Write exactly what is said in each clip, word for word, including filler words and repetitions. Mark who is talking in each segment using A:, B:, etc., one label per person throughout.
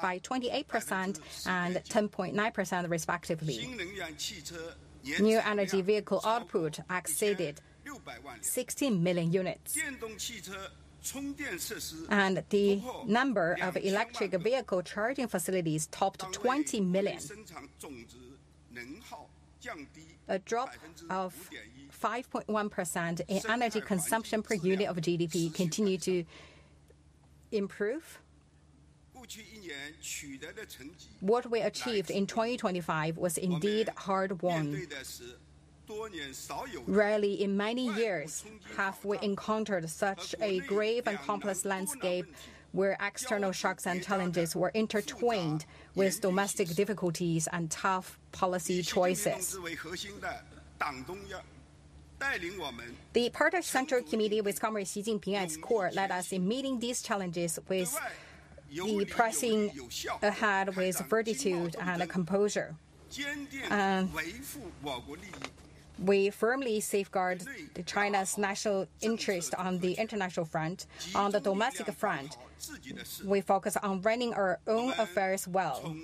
A: by twenty-eight percent and ten point nine percent respectively. New energy vehicle output exceeded sixteen million units. And the number of electric vehicle charging facilities topped twenty million. A drop of five point one percent in energy consumption per unit of G D P continued to improve. What we achieved in twenty twenty-five was indeed hard-won. Rarely in many years have we encountered such a grave and complex landscape where external shocks and challenges were intertwined with domestic difficulties and tough policy choices. The Party Central Committee with Comrade Xi Jinping at its core led us in meeting these challenges with the pressing ahead with fortitude and composure. And we firmly safeguard China's national interest on the international front. On the domestic front, we focus on running our own affairs well.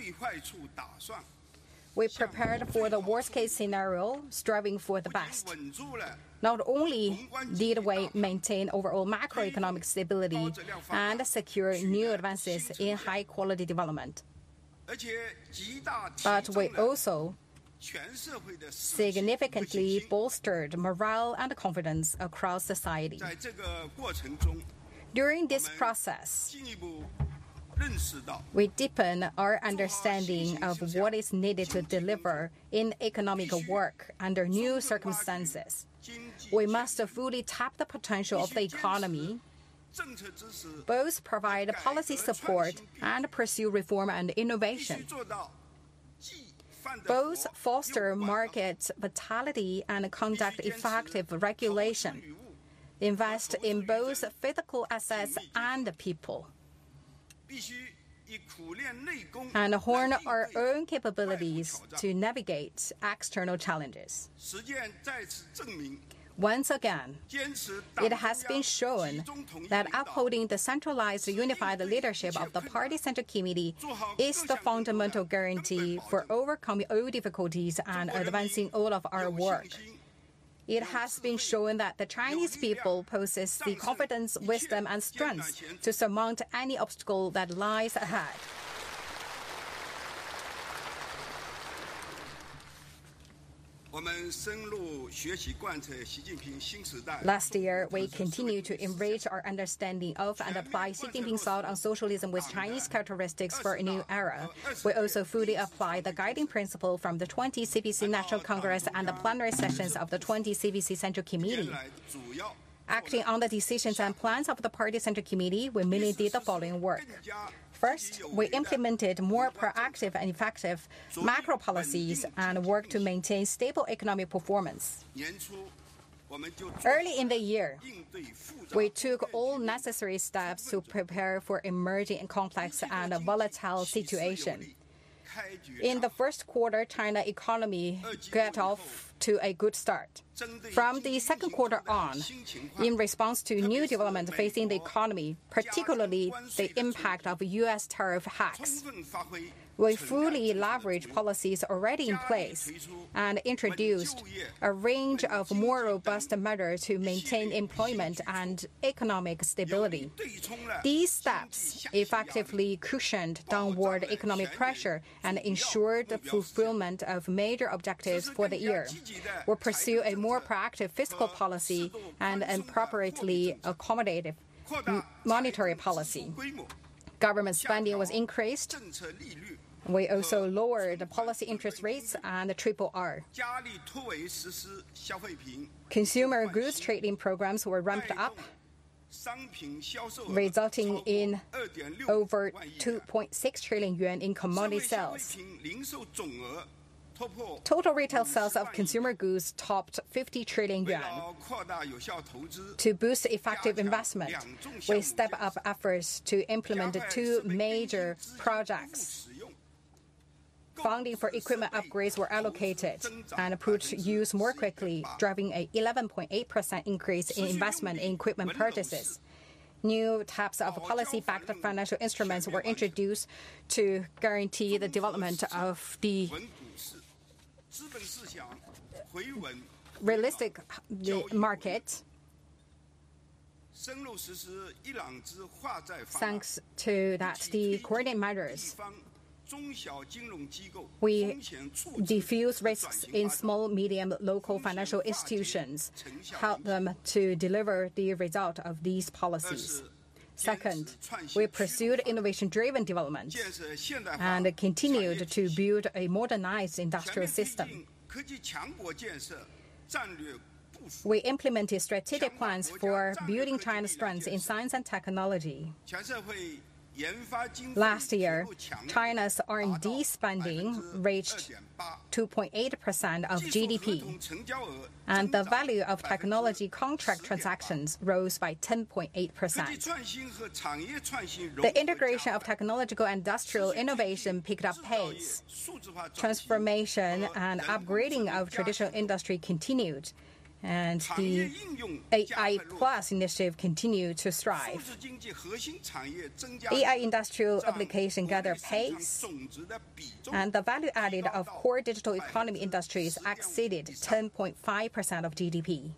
A: We prepared for the worst-case scenario, striving for the best. Not only did we maintain overall macroeconomic stability and secure new advances in high-quality development, but we also significantly bolstered morale and confidence across society. During this process, we deepen our understanding of what is needed to deliver in economic work under new circumstances. We must fully tap the potential of the economy, both provide policy support and pursue reform and innovation. Both foster market vitality and conduct effective regulation, invest in both physical assets and people, and hone our own capabilities to navigate external challenges. Once again, it has been shown that upholding the centralized unified leadership of the Party Central Committee is the fundamental guarantee for overcoming all difficulties and advancing all of our work. It has been shown that the Chinese people possess the confidence, wisdom, and strength to surmount any obstacle that lies ahead. Last year, we continued to enrich our understanding of and apply Xi Jinping's thought on socialism with Chinese characteristics for a new era. We also fully apply the guiding principle from the twentieth C P C National Congress and the plenary sessions of the twentieth C P C Central Committee. Acting on the decisions and plans of the Party Central Committee, we mainly did the following work. First, we implemented more proactive and effective macro policies and worked to maintain stable economic performance. Early in the year, we took all necessary steps to prepare for emerging complex and volatile situation. In the first quarter, China economy got off to a good start. From the second quarter on, in response to new developments facing the economy, particularly the impact of U S tariff hikes, we fully leveraged policies already in place and introduced a range of more robust measures to maintain employment and economic stability. These steps effectively cushioned downward economic pressure and ensured the fulfillment of major objectives for the year. We pursue a more proactive fiscal policy and an appropriately accommodative monetary policy. Government spending was increased. We also lowered the policy interest rates and the triple R. Consumer goods trading programs were ramped up, resulting in over two point six trillion yuan in commodity sales. Total retail sales of consumer goods topped fifty trillion yuan. To boost effective investment, we step up efforts to implement two major projects. Funding for equipment upgrades were allocated and put to use more quickly, driving an eleven point eight percent increase in investment in equipment purchases. New types of policy-backed financial instruments were introduced to guarantee the development of the realistic market. Thanks to that, the coordinated measures, we diffuse risks in small, medium, local financial institutions, help them to deliver the result of these policies. Second, we pursued innovation-driven development and continued to build a modernized industrial system. We implemented strategic plans for building China's strengths in science and technology. Last year, China's R and D spending reached two point eight percent of G D P, and the value of technology contract transactions rose by ten point eight percent. The integration of technological and industrial innovation picked up pace. Transformation and upgrading of traditional industry continued, and the A I Plus initiative continued to strive. A I industrial application gathered pace, and the value added of core digital economy industries exceeded ten point five percent of G D P.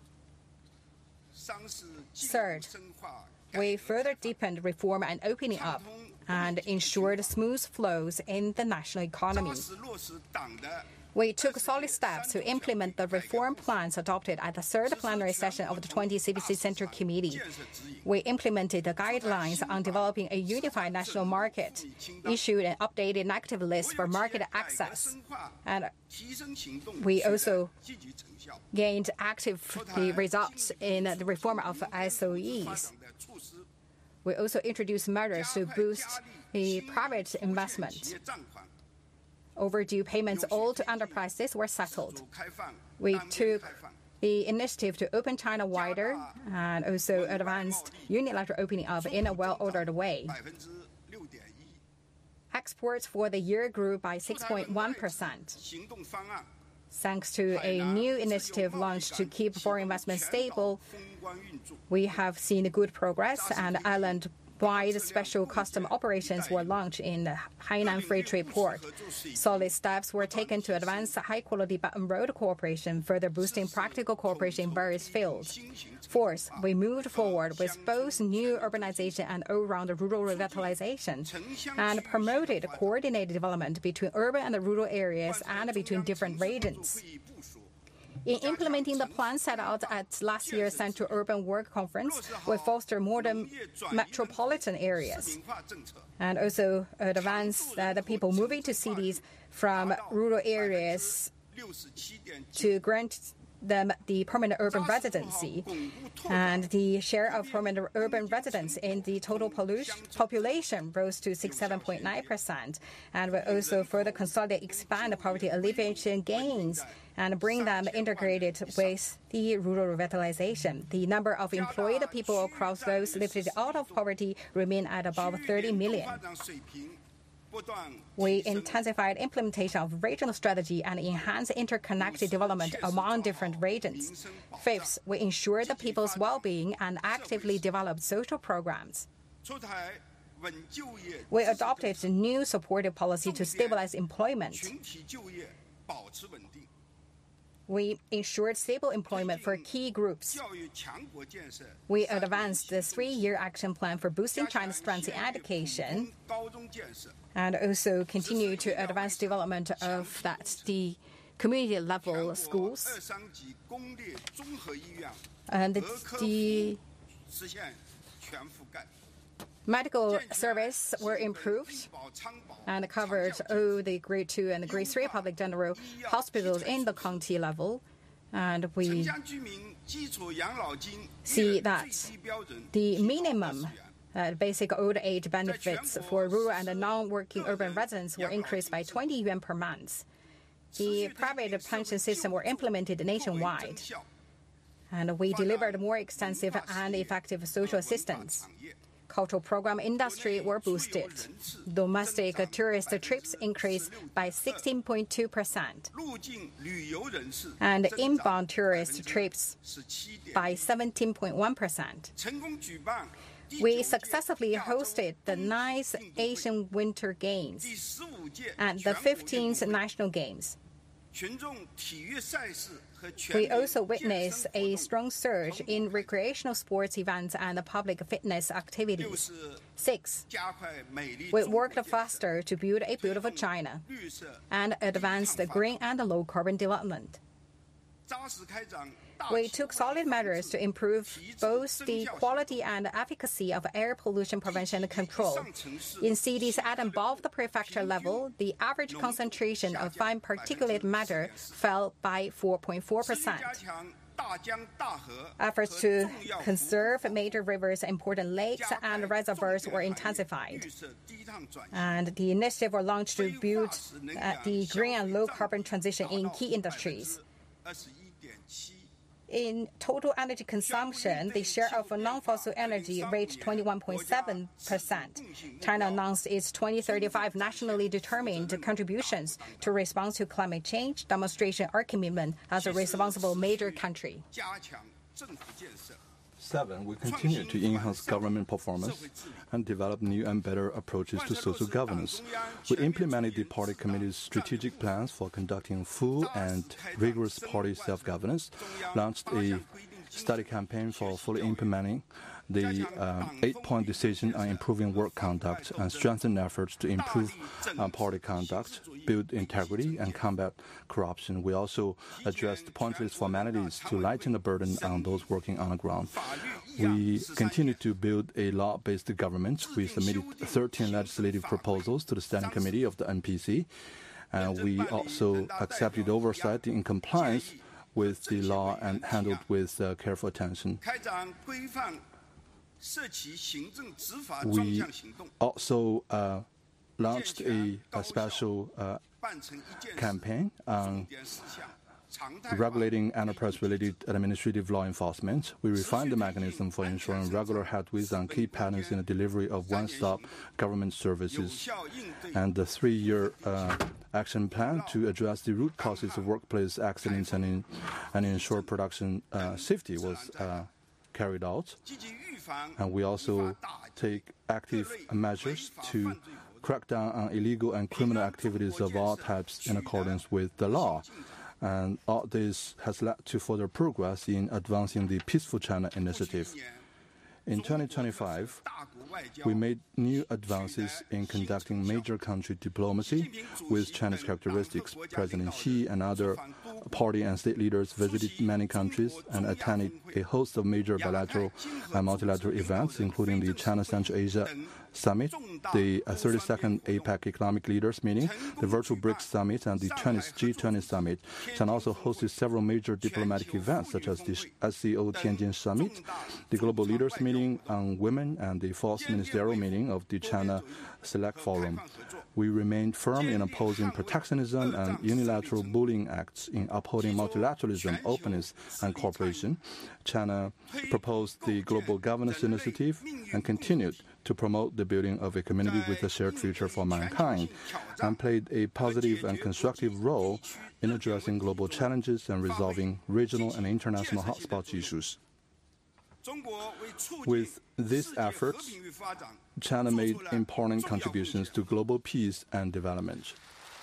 A: Third, we further deepened reform and opening up and ensured smooth flows in the national economy. We took solid steps to implement the reform plans adopted at the third plenary session of the twentieth C P C Central Committee. We implemented the guidelines on developing a unified national market, issued an updated negative list for market access, and we also gained active results in the reform of S O Es. We also introduced measures to boost the private investment. Overdue payments owed to enterprises were settled. We took the initiative to open China wider and also advanced unilateral opening up in a well-ordered way. Exports for the year grew by six point one percent. Thanks to a new initiative launched to keep foreign investment stable, we have seen good progress, and island-wide special custom operations were launched in the Hainan Free Trade Port. Solid steps were taken to advance high-quality Belt and Road cooperation, further boosting practical cooperation in various fields. Fourth, we moved forward with both new urbanization and all-round rural revitalization, and promoted coordinated development between urban and rural areas and between different regions. In implementing the plan set out at last year's Central Urban Work Conference, we foster modern metropolitan areas and also advance uh, the people moving to cities from rural areas to grant them the permanent urban residency, and the share of permanent urban residents in the total population rose to sixty-seven point nine percent, and will also further consolidate, expand the poverty alleviation gains and bring them integrated with the rural revitalization. The number of employed people across those lifted out of poverty remain at above thirty million. We intensified implementation of regional strategy and enhanced interconnected development among different regions. Fifth, we ensured the people's well-being and actively developed social programs. We adopted a new supportive policy to stabilize employment. We ensured stable employment for key groups. We advanced the three-year action plan for boosting China's strengths in education, and also continue to advance development of that the community-level schools. And the medical service were improved and covered all the grade two and grade three public general hospitals in the county level. And we see that the minimum uh, basic old age benefits for rural and non-working urban residents were increased by twenty yuan per month. The private pension system were implemented nationwide, and we delivered more extensive and effective social assistance. Cultural program industry were boosted. Domestic tourist trips increased by sixteen point two percent, and inbound tourist trips by seventeen point one percent. We successfully hosted the ninth Asian Winter Games and the fifteenth National Games. We also witnessed a strong surge in recreational sports events and public fitness activities. Six, we worked faster to build a beautiful China and advance the green and low-carbon development. We took solid measures to improve both the quality and efficacy of air pollution prevention and control. In cities at above the prefecture level, the average concentration of fine particulate matter fell by four point four percent. Efforts to conserve major rivers, important lakes, and reservoirs were intensified. And the initiative was launched to build uh, the green and low-carbon transition in key industries. In total energy consumption, the share of non-fossil energy reached twenty-one point seven percent. China announced its twenty thirty-five nationally determined contributions to response to climate change, demonstrating our commitment as a responsible major country.
B: Seven, we continue to enhance government performance and develop new and better approaches to social governance. We implemented the party committee's strategic plans for conducting full and rigorous party self-governance, launched a study campaign for fully implementing the uh, eight-point decision on improving work conduct, and strengthened efforts to improve uh, party conduct, build integrity, and combat corruption. We also addressed pointless formalities to lighten the burden on those working on the ground. We continue to build a law-based government. We submitted thirteen legislative proposals to the Standing Committee of the N P C, and we also accepted oversight in compliance with the law and handled with uh, careful attention. We also uh, launched a, a special uh, campaign on regulating enterprise-related administrative law enforcement. We refined the mechanism for ensuring regular headways on key patterns in the delivery of one-stop government services. And the three-year uh, action plan to address the root causes of workplace accidents and, in, and ensure production uh, safety was uh, carried out. And we also take active measures to crack down on illegal and criminal activities of all types in accordance with the law. And all this has led to further progress in advancing the Peaceful China initiative. In twenty twenty-five, we made new advances in conducting major country diplomacy with Chinese characteristics. President Xi and other party and state leaders visited many countries and attended a host of major bilateral and multilateral events, including the China Central Asia Summit, the thirty-second APEC Economic Leaders Meeting, the Virtual BRICS Summit, and the twentieth G twenty Summit. China also hosted several major diplomatic events, such as the S C O Tianjin Summit, the Global Leaders Meeting on Women, and the fourth Ministerial Meeting of the China Select Forum. We remained firm in opposing protectionism and unilateral bullying acts, in upholding multilateralism, openness, and cooperation. China proposed the Global Governance Initiative and continued to promote the building of a community with a shared future for mankind, and played a positive and constructive role in addressing global challenges and resolving regional and international hotspot issues. With these efforts, China made important contributions to global peace and development.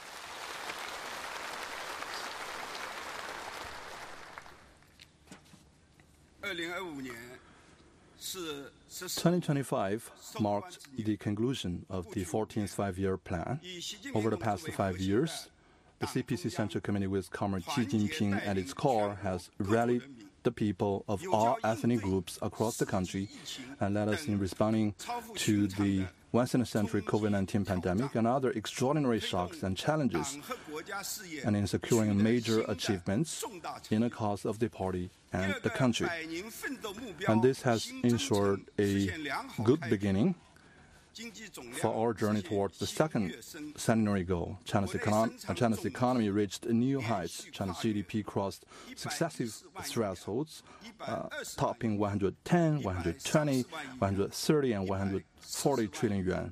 B: twenty twenty-five marked the conclusion of the fourteenth Five-Year Plan. Over the past five years, the C P C Central Committee, with Comrade Xi Jinping at its core, has rallied the people of all ethnic groups across the country and led us in responding to the once-in-a-century COVID nineteen pandemic and other extraordinary shocks and challenges, and in securing major achievements in the cause of the party and the country. And this has ensured a good beginning for our journey towards the second centenary goal. China's, econ- China's economy reached new heights. China's G D P crossed successive thresholds, uh, topping one hundred ten, one hundred twenty, one hundred thirty, and one hundred forty trillion yuan.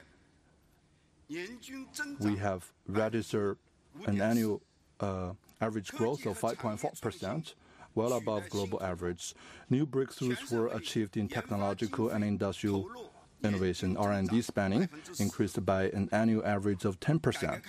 B: We have registered an annual uh, average growth of five point four percent, well above global average. New breakthroughs were achieved in technological and industrial innovation. R and D spending increased by an annual average of ten percent.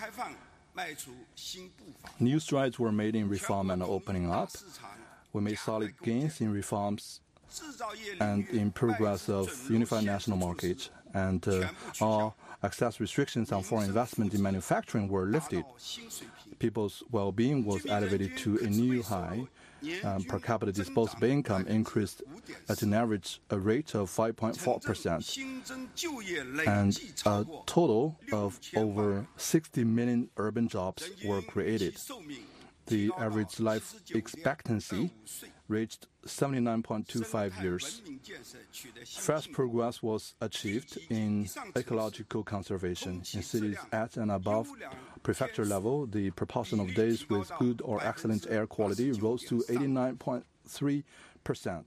B: New strides were made in reform and opening up. We made solid gains in reforms and in progress of unified national market, and uh, all access restrictions on foreign investment in manufacturing were lifted. People's well-being was elevated to a new high. Um, per capita disposable income increased at an average a rate of five point four percent, and a total of over sixty million urban jobs were created. The average life expectancy reached seventy-nine point two five years. Fast progress was achieved in ecological conservation. In cities at and above prefecture level, the proportion of days with good or excellent air quality rose to eighty-nine point three percent.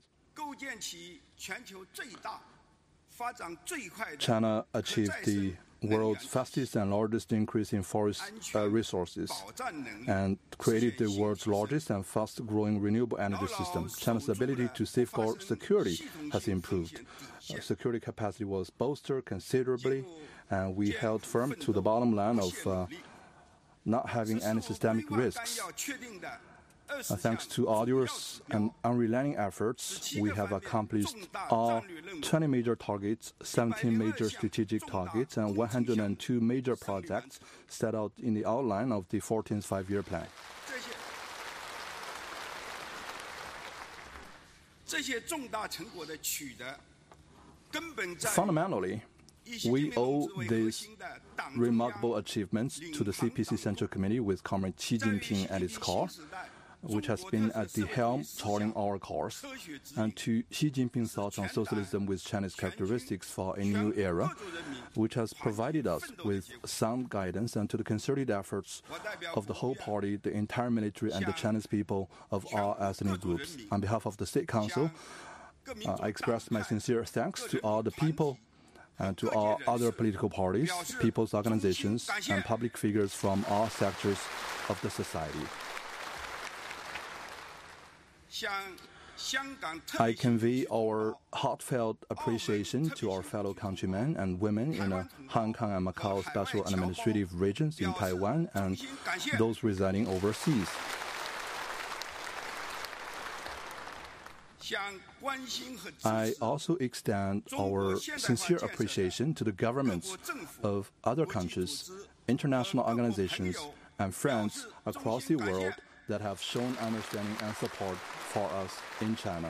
B: China achieved the world's fastest and largest increase in forest uh, resources and created the world's largest and fast-growing renewable energy system. China's ability to safeguard security has improved. Uh, security capacity was bolstered considerably, and we held firm to the bottom line of uh, not having any systemic risks. Uh, thanks to arduous and unrelenting efforts, we have accomplished all twenty major targets, seventeen major strategic targets, and one hundred two major projects set out in the outline of the fourteenth Five-Year Plan. Fundamentally, we owe these remarkable achievements to the C P C Central Committee with Comrade Xi Jinping at its core, which has been at the helm charting our course, and to Xi Jinping's thoughts on socialism with Chinese characteristics for a new era, which has provided us with sound guidance, and to the concerted efforts of the whole party, the entire military, and the Chinese people of all ethnic groups. On behalf of the State Council, uh, I express my sincere thanks to all the people and to all other political parties, people's organizations, and public figures from all sectors of the society. I convey our heartfelt appreciation to our fellow countrymen and women in the Hong Kong and Macau special administrative regions in Taiwan and those residing overseas. I also extend our sincere appreciation to the governments of other countries, international organizations, and friends across the world that have shown understanding and support for us in China.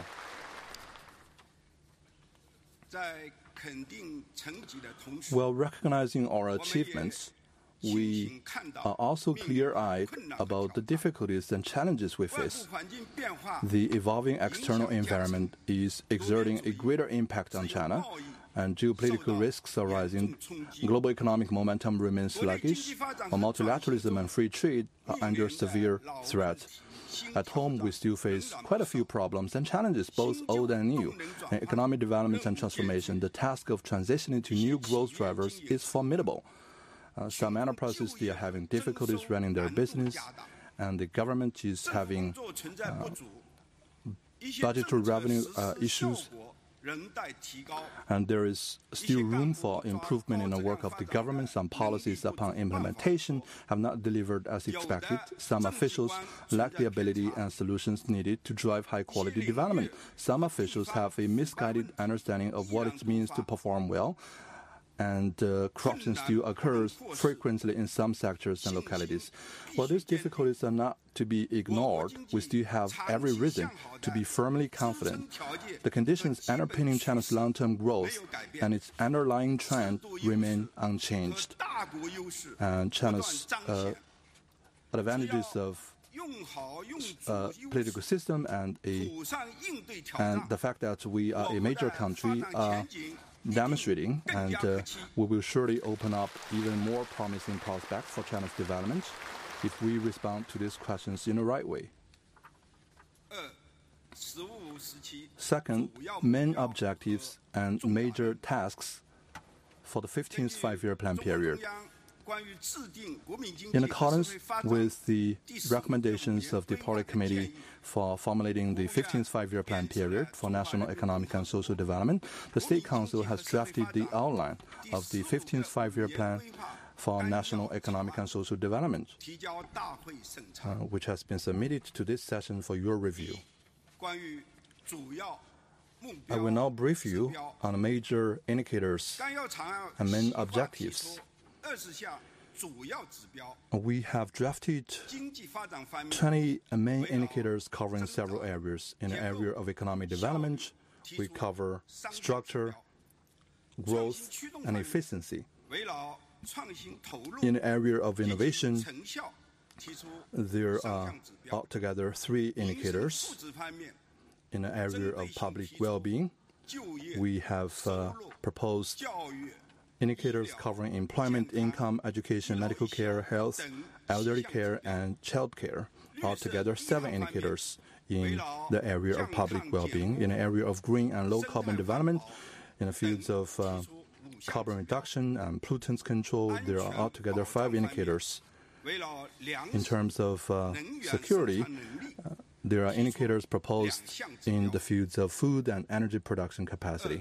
B: While recognizing our achievements, we are also clear-eyed about the difficulties and challenges we face. The evolving external environment is exerting a greater impact on China, and geopolitical risks are rising. Global economic momentum remains sluggish, while multilateralism and free trade are under severe threat. At home, we still face quite a few problems and challenges, both old and new. In economic development and transformation, the task of transitioning to new growth drivers is formidable. Uh, some enterprises, they are having difficulties running their business, and the government is having uh, budgetary revenue uh, issues. And there is still room for improvement in the work of the government. Some policies upon implementation have not delivered as expected. Some officials lack the ability and solutions needed to drive high-quality development. Some officials have a misguided understanding of what it means to perform well, and uh, corruption still occurs frequently in some sectors and localities. While these difficulties are not to be ignored, we still have every reason to be firmly confident. The conditions underpinning China's long-term growth and its underlying trend remain unchanged. And China's uh, advantages of uh, political system and, a, and the fact that we are a major country are demonstrating, and uh, we will surely open up even more promising prospects for China's development if we respond to these questions in the right way. Second, main objectives and major tasks for the fifteenth Five-Year Plan period. In accordance with the recommendations of the Party Committee for formulating the fifteenth Five-Year Plan period for national economic and social development, the State Council has drafted the outline of the fifteenth Five-Year Plan for national economic and social development, uh, which has been submitted to this session for your review. I will now brief you on the major indicators and main objectives. We have drafted twenty main indicators covering several areas. In the area of economic development, we cover structure, growth, and efficiency. In the area of innovation, there are altogether three indicators. In the area of public well-being, we have uh, proposed indicators covering employment, income, education, medical care, health, elderly care, and child care. Altogether, seven indicators in the area of public well-being. In the area of green and low-carbon development, in the fields of uh, carbon reduction and pollutants control, there are altogether five indicators. In terms of uh, security, uh, there are indicators proposed in the fields of food and energy production capacity.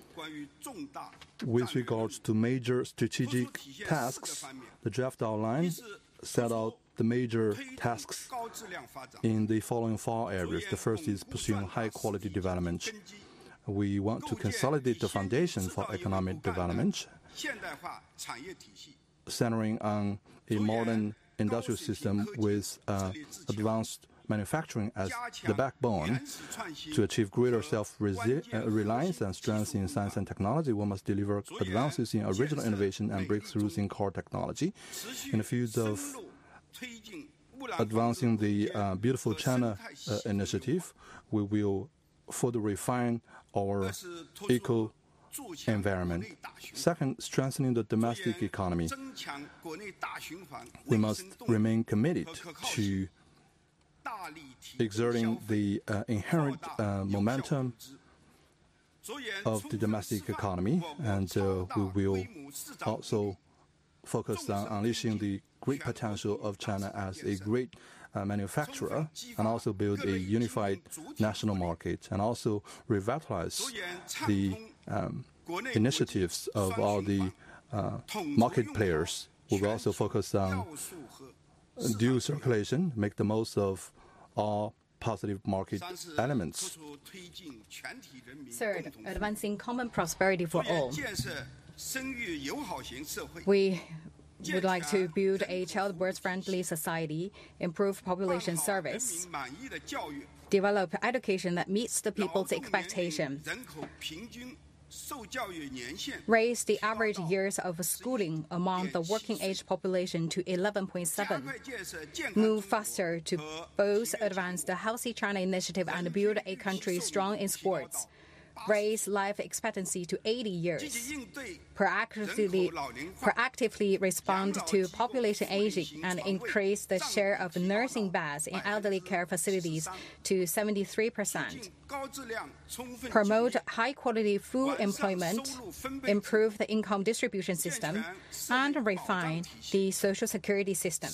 B: With regards to major strategic tasks, the draft outline set out the major tasks in the following four areas. The first is pursuing high-quality development. We want to consolidate the foundation for economic development, centering on a modern industrial system with uh, advanced manufacturing as the backbone. To achieve greater self-reliance and strength in science and technology, we must deliver advances in original innovation and breakthroughs in core technology. In the field of advancing the uh, Beautiful China uh, initiative, we will further refine our eco environment. Second, strengthening the domestic economy. We must remain committed to exerting the uh, inherent uh, momentum of the domestic economy, and uh, we will also focus on unleashing the great potential of China as a great uh, manufacturer, and also build a unified national market, and also revitalize the um, initiatives of all the uh, market players. We will also focus on dual circulation, make the most of all positive market elements.
A: Third, advancing common prosperity for all. We would like to build a childbirth-friendly society, improve population service, develop education that meets the people's expectation, raise the average years of schooling among the working-age population to eleven point seven, move faster to both advance the Healthy China initiative and build a country strong in sports, raise life expectancy to eighty years, proactively, proactively respond to population aging and increase the share of nursing beds in elderly care facilities to seventy-three percent, promote high-quality full employment, improve the income distribution system, and refine the social security system.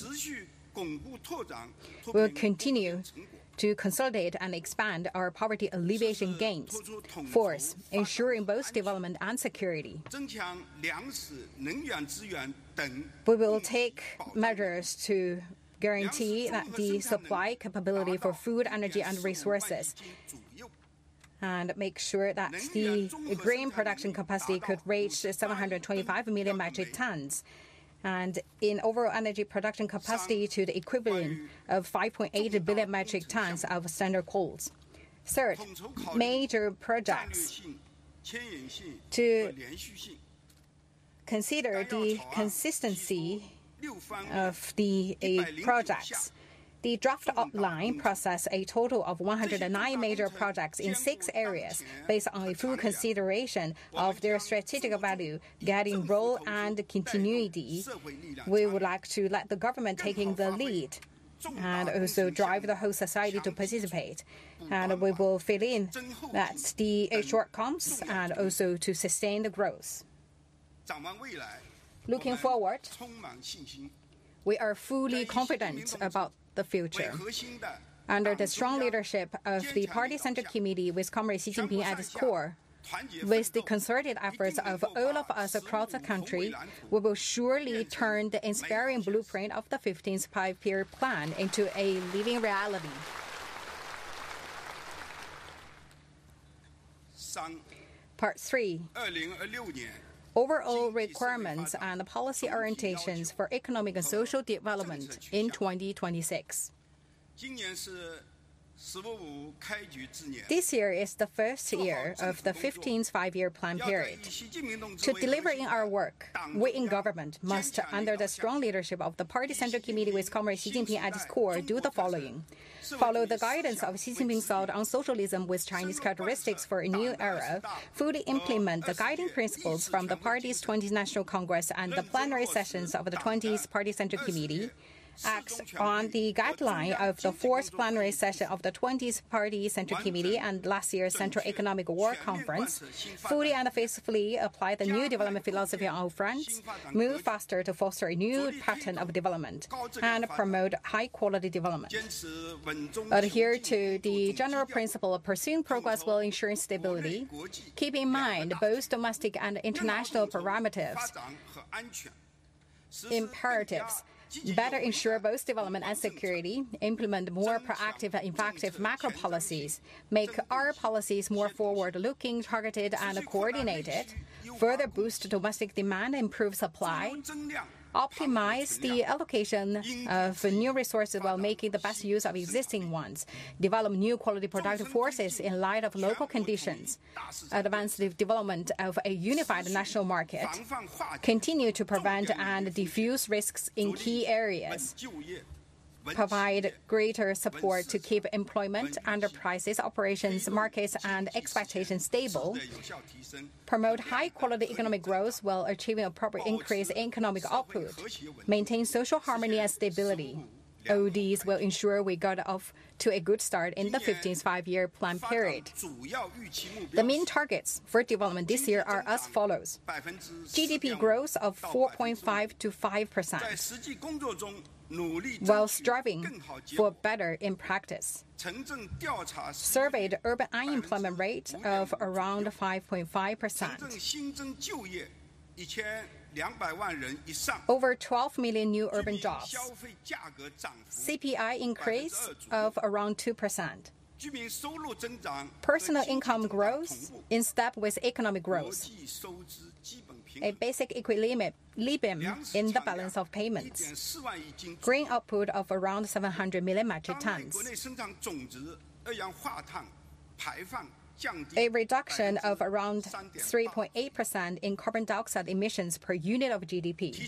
A: We'll continue to consolidate and expand our poverty alleviation gains. Fourth, ensuring both development and security. We will take measures to guarantee that the supply capability for food, energy, and resources, and make sure that the grain production capacity could reach seven hundred twenty-five million metric tons, and in overall energy production capacity to the equivalent of five point eight billion metric tons of standard coals. Third, major projects to consider the consistency of the uh, projects. The draft outline processed a total of one hundred nine major projects in six areas based on a full consideration of their strategic value, guiding role, and continuity. We would like to let the government taking the lead and also drive the whole society to participate. And we will fill in that the shortcomings and also to sustain the growth. Looking forward, we are fully confident about the future. Under the strong leadership of the Party Central Committee with Comrade Xi Jinping at its core, with the concerted efforts of all of us across the country, we will surely turn the inspiring blueprint of the fifteenth Five-Year Plan into a living reality. Part three. Overall requirements and policy orientations for economic and social development in twenty twenty-six. This year is the first year of the fifteenth Five-Year Plan period. To deliver in our work, we in government must, under the strong leadership of the Party Central Committee with Comrade Xi Jinping at its core, do the following. Follow the guidance of Xi Jinping's thought on socialism with Chinese characteristics for a new era, fully implement the guiding principles from the party's twentieth National Congress and the plenary sessions of the twentieth Party Central Committee, acts on the guideline of the fourth plenary session of the twentieth Party Central Committee and last year's Central Economic Work Conference, fully and faithfully apply the new development philosophy on all fronts, move faster to foster a new pattern of development, and promote high-quality development. Adhere to the general principle of pursuing progress while ensuring stability, keep in mind both domestic and international parameters, imperatives, better ensure both development and security, implement more proactive and effective macro policies, make our policies more forward-looking, targeted, and coordinated, further boost domestic demand, improve supply, optimize the allocation of new resources while making the best use of existing ones, develop new quality productive forces in light of local conditions, advance the development of a unified national market, continue to prevent and diffuse risks in key areas, provide greater support to keep employment, enterprises, operations, markets, and expectations stable, promote high-quality economic growth while achieving appropriate increase in economic output, maintain social harmony and stability. All these will ensure we got off to a good start in the fifteenth Five-Year Plan period. The main targets for development this year are as follows. G D P growth of four point five to five percent, while striving for better in practice. Surveyed urban unemployment rate of around five point five percent. Over twelve million new urban jobs. C P I increase of around two percent. Personal income growth in step with economic growth. A basic equilibrium in the balance of payments. Grain output of around seven hundred million metric tons. A reduction of around three point eight percent in carbon dioxide emissions per unit of G D P.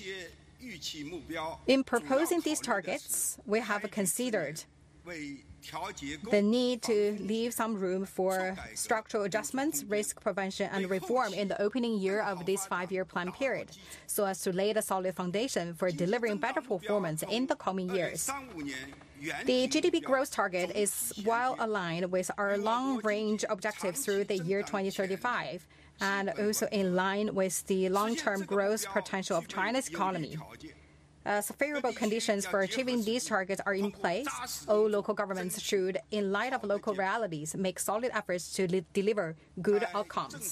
A: In proposing these targets, we have considered the need to leave some room for structural adjustments, risk prevention, and reform in the opening year of this five-year plan period, so as to lay a solid foundation for delivering better performance in the coming years. The G D P growth target is well aligned with our long-range objectives through the year twenty thirty-five, and also in line with the long-term growth potential of China's economy. As favorable conditions for achieving these targets are in place, all local governments should, in light of local realities, make solid efforts to li- deliver good outcomes.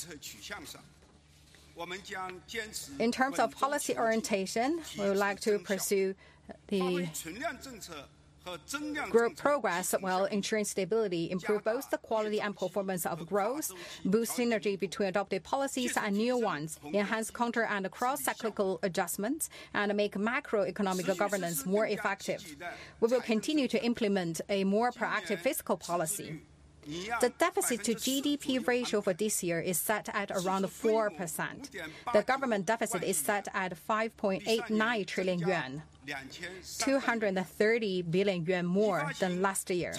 A: In terms of policy orientation, we would like to pursue the grow progress while ensuring stability, improve both the quality and performance of growth, boost synergy between adopted policies and new ones, enhance counter and cross-cyclical adjustments, and make macroeconomic governance more effective. We will continue to implement a more proactive fiscal policy. The deficit to G D P ratio for this year is set at around four percent. The government deficit is set at five point eight nine trillion yuan, two hundred thirty billion yuan more than last year.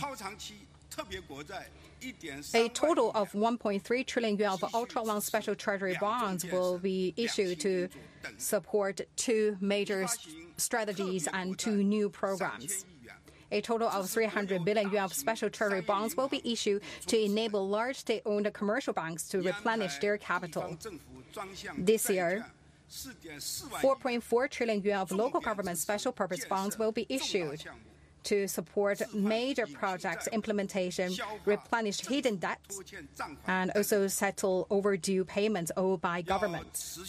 A: A total of one point three trillion yuan of ultra-long special treasury bonds will be issued to support two major strategies and two new programs. A total of three hundred billion yuan of special treasury bonds will be issued to enable large state-owned commercial banks to replenish their capital. This year, four point four trillion yuan of local government special purpose bonds will be issued to support major projects implementation, replenish hidden debts, and also settle overdue payments owed by governments.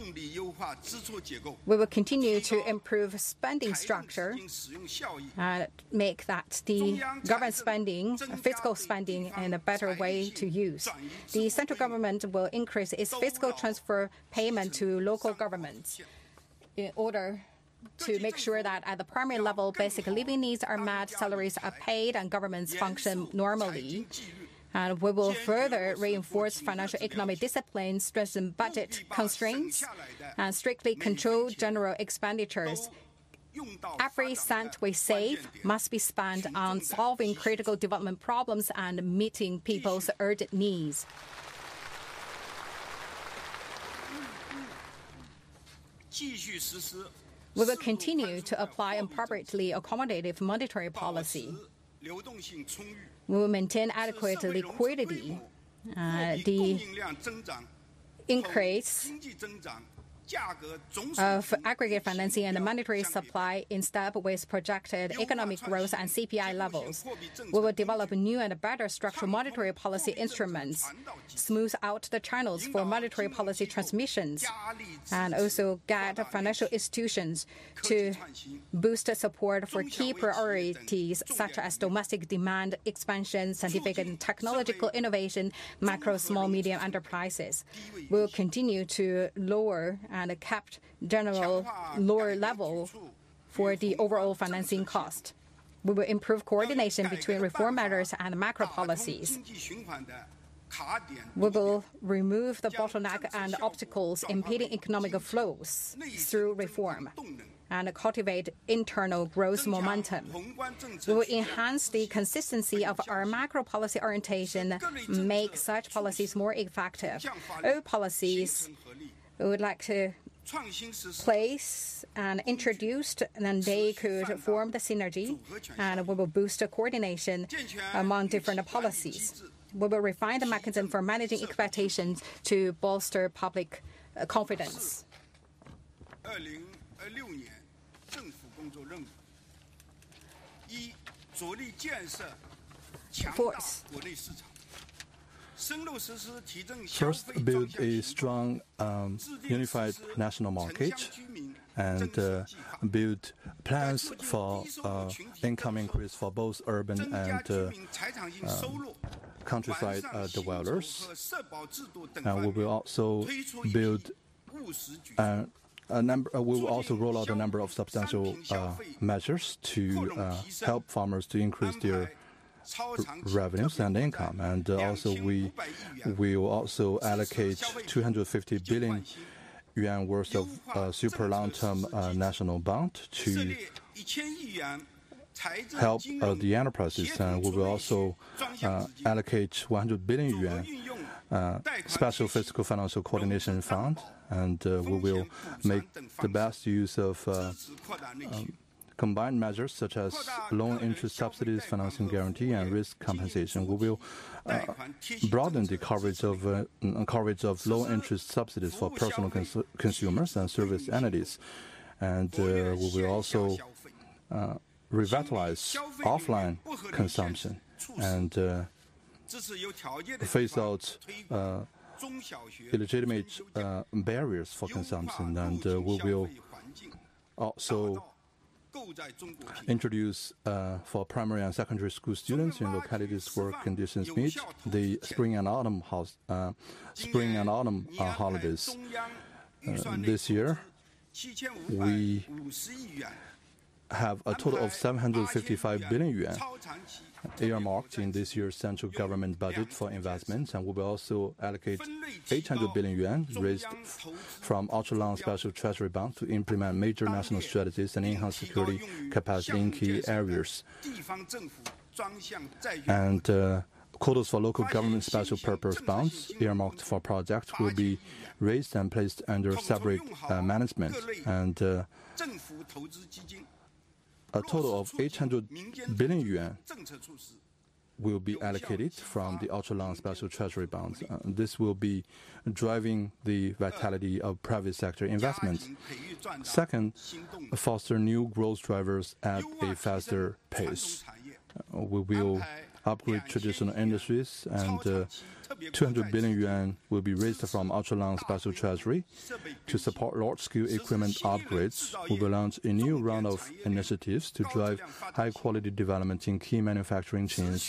A: We will continue to improve spending structure and make that the government spending, fiscal spending, in a better way to use. The central government will increase its fiscal transfer payment to local governments in order to make sure that at the primary level, basic living needs are met, salaries are paid, and governments function normally. And we will further reinforce financial economic discipline, strengthen budget constraints, and strictly control general expenditures. Every cent we save must be spent on solving critical development problems and meeting people's urgent needs. We will continue to apply appropriately accommodative monetary policy. We will maintain adequate liquidity. Uh, the increase of aggregate financing and monetary supply in step with projected economic growth and C P I levels. We will develop new and better structural monetary policy instruments, smooth out the channels for monetary policy transmissions, and also guide financial institutions to boost support for key priorities such as domestic demand expansion, scientific and technological innovation, macro, small, medium enterprises. We will continue to lower and kept general lower level for the overall financing cost. We will improve coordination between reform measures and macro policies. We will remove the bottleneck and obstacles impeding economic flows through reform and cultivate internal growth momentum. We will enhance the consistency of our macro policy orientation, make such policies more effective. All policies we would like to place and introduce, and they could form the synergy, and we will boost the coordination among different policies. We will refine the mechanism for managing expectations to bolster public uh, confidence. Fourth,
B: First, build a strong, um, unified national market and uh, build plans for uh, income increase for both urban and uh, um, countryside uh, dwellers. And we will also build uh, a number. Uh, we will also roll out a number of substantial uh, measures to uh, help farmers to increase their revenues and income, and uh, also we will also allocate two hundred fifty billion yuan worth of uh, super long-term uh, national bond to help uh, the enterprises, and we will also uh, allocate one hundred billion yuan uh, special fiscal financial coordination fund, and uh, we will make the best use of uh, um, combined measures such as loan interest subsidies, financing guarantee, and risk compensation. We will uh, broaden the coverage of uh, coverage of low interest subsidies for personal cons consumers and service entities, and uh, we will also uh, revitalize offline consumption and uh, phase out uh, illegitimate uh, barriers for consumption, and uh, we will also introduce uh, for primary and secondary school students in localities where conditions meet the spring and autumn house, uh, spring and autumn uh, holidays. Uh, this year, we have a total of seven hundred fifty-five billion yuan earmarked in this year's central government budget for investments, and we will also allocate eight hundred billion yuan raised from ultra-long special treasury bonds to implement major national strategies and enhance security capacity in key areas. And uh, quotas for local government special purpose bonds earmarked for projects will be raised and placed under separate uh, management, and uh, a total of eight hundred billion yuan will be allocated from the ultra-long special treasury bonds. Uh, this will be driving the vitality of private sector investments. Second, foster new growth drivers at a faster pace. Uh, we will upgrade traditional industries, and uh, two hundred billion yuan will be raised from ultra-long special treasury to support large-scale equipment upgrades. We will launch a new round of initiatives to drive high-quality development in key manufacturing chains.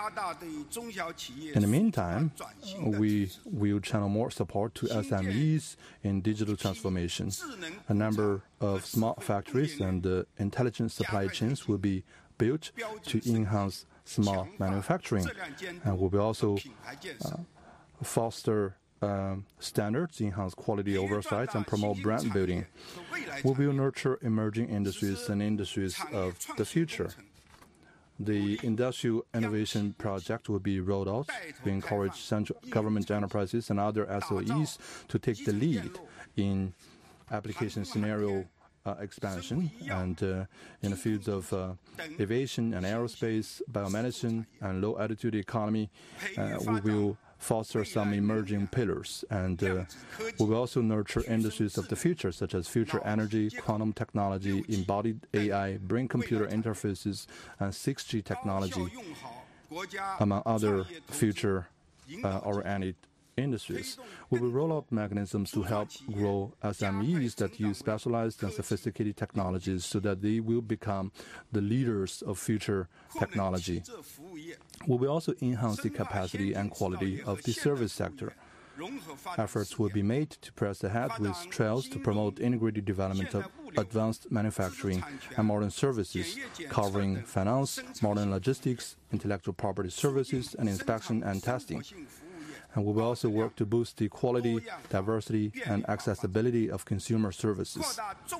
B: In the meantime, we will channel more support to S M Es in digital transformation. A number of smart factories and uh, intelligent supply chains will be built to enhance smart manufacturing, and we will also uh, foster uh, standards, enhance quality oversight, and promote brand building. We will nurture emerging industries and industries of the future. The Industrial Innovation Project will be rolled out to encourage central government enterprises and other S O Es to take the lead in application scenario Uh, expansion, and uh, in the fields of uh, aviation and aerospace, biomedicine, and low-altitude economy, uh, we will foster some emerging pillars, and uh, we will also nurture industries of the future, such as future energy, quantum technology, embodied A I, brain-computer interfaces, and six G technology, among other future-oriented uh, industries. We will roll out mechanisms to help grow S M Es that use specialized and sophisticated technologies so that they will become the leaders of future technology. We will also enhance the capacity and quality of the service sector. Efforts will be made to press ahead with trials to promote integrated development of advanced manufacturing and modern services, covering finance, modern logistics, intellectual property services, and inspection and testing. And we will also work to boost the quality, diversity, and accessibility of consumer services.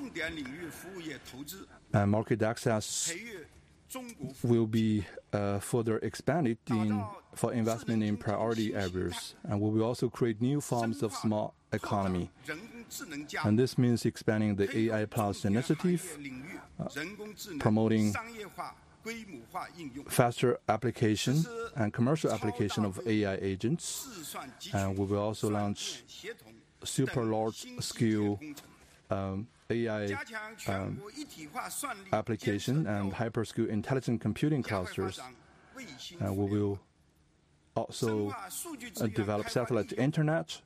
B: And market access will be uh, further expanded in, for investment in priority areas. And we will also create new forms of smart economy. And this means expanding the A I Plus initiative, uh, promoting faster application and commercial application of A I agents, and we will also launch super large-scale um, A I um, application and hyperscale intelligent computing clusters. And we will also uh, develop satellite internet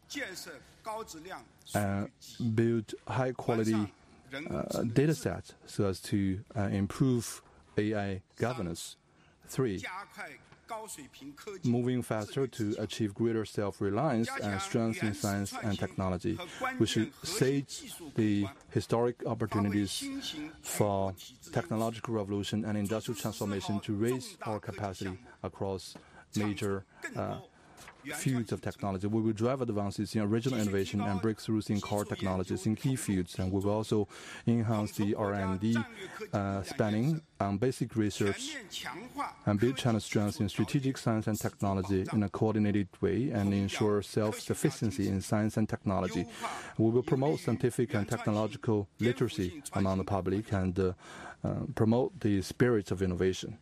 B: and build high-quality uh, data sets so as to uh, improve A I governance. Three, moving faster to achieve greater self-reliance and strengthen science and technology. We should seize the historic opportunities for technological revolution and industrial transformation to raise our capacity across major uh, fields of technology. We will drive advances in original innovation and breakthroughs in core technologies in key fields, and we will also enhance the R and D uh, spending on basic research and build China's strengths in strategic science and technology in a coordinated way and ensure self-sufficiency in science and technology. We will promote scientific and technological literacy among the public and uh, uh, promote the spirit of innovation.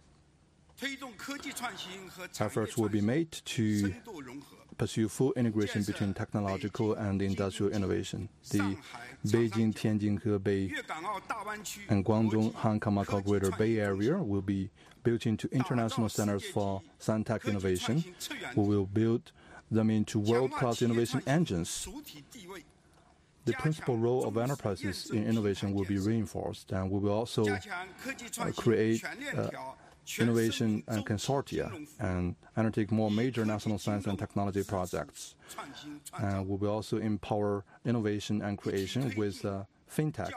B: Efforts will be made to pursue full integration between technological and industrial innovation. The Beijing, Tianjin, Hebei, and Guangdong, Hong Kong, Macau Greater Bay Area will be built into international centers for science-tech innovation. We will build them into world-class innovation engines. The principal role of enterprises in innovation will be reinforced, and we will also uh, create uh, innovation and consortia and undertake more major national science and technology projects. And we will also empower innovation and creation with uh, fintech.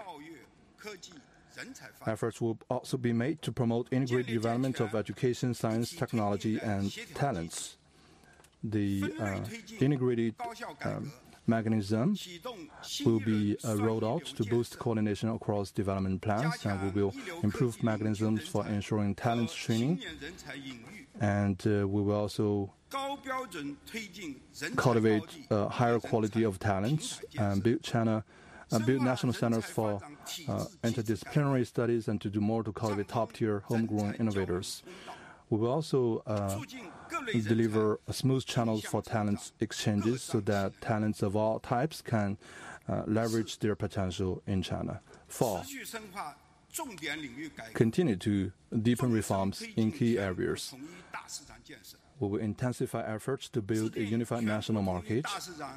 B: Efforts will also be made to promote integrated development of education, science, technology, and talents. The uh, integrated um, mechanism will be uh, rolled out to boost coordination across development plans, and we will improve mechanisms for ensuring talent training, and uh, we will also cultivate uh, higher quality of talents and build China, uh, build national centers for uh, interdisciplinary studies, and to do more to cultivate top-tier homegrown innovators. We will also uh, deliver smooth channels for talent exchanges so that talents of all types can uh, leverage their potential in China. Four, continue to deepen reforms in key areas. We will intensify efforts to build a unified national market.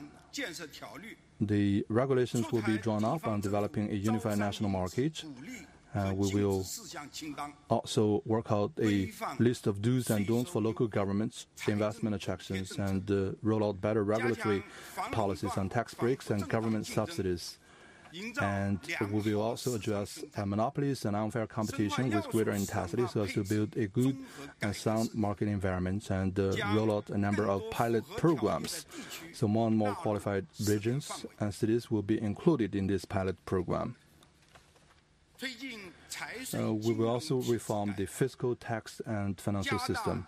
B: The regulations will be drawn up on developing a unified national market. Uh, we will also work out a list of do's and don'ts for local governments, investment attractions, and uh, roll out better regulatory policies on tax breaks and government subsidies. And we will also address uh, monopolies and unfair competition with greater intensity so as to build a good and sound market environment and uh, roll out a number of pilot programs. So more and more qualified regions and cities will be included in this pilot program. Uh, we will also reform the fiscal, tax, and financial system.